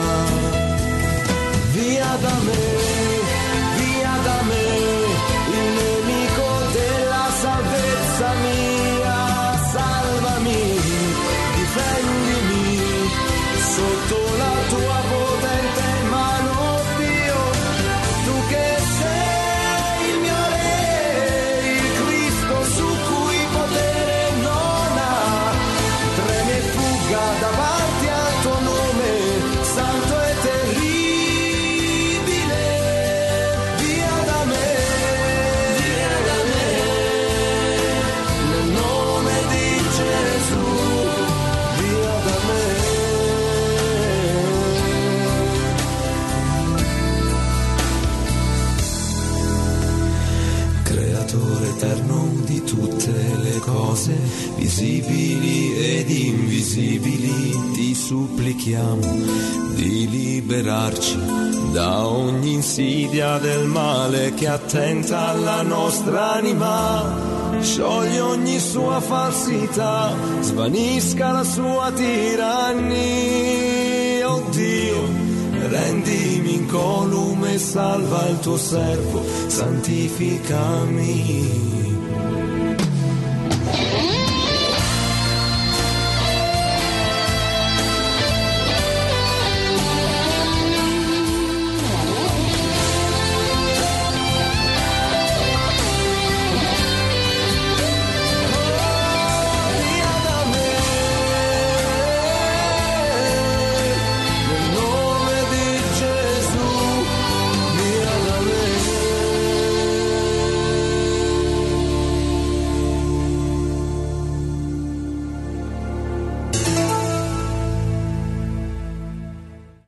Via da me, il nemico della salvezza mia, salvami, difendimi sotto la tua potente mano, Dio, tu che sei il mio re, il Cristo su cui potere non ha, tremi e fugga davanti al tuo nome, santo e terribile. Via da me, nel nome di Gesù, via da me. Creatore eterno di tutte le cose, visibili ed invisibili, ti supplichiamo di liberarci da ogni insidia del male che attenta alla nostra anima. Sciogli ogni sua falsità, svanisca la sua tirannia. Oh Dio, rendimi incolume, salva il tuo servo, santificami.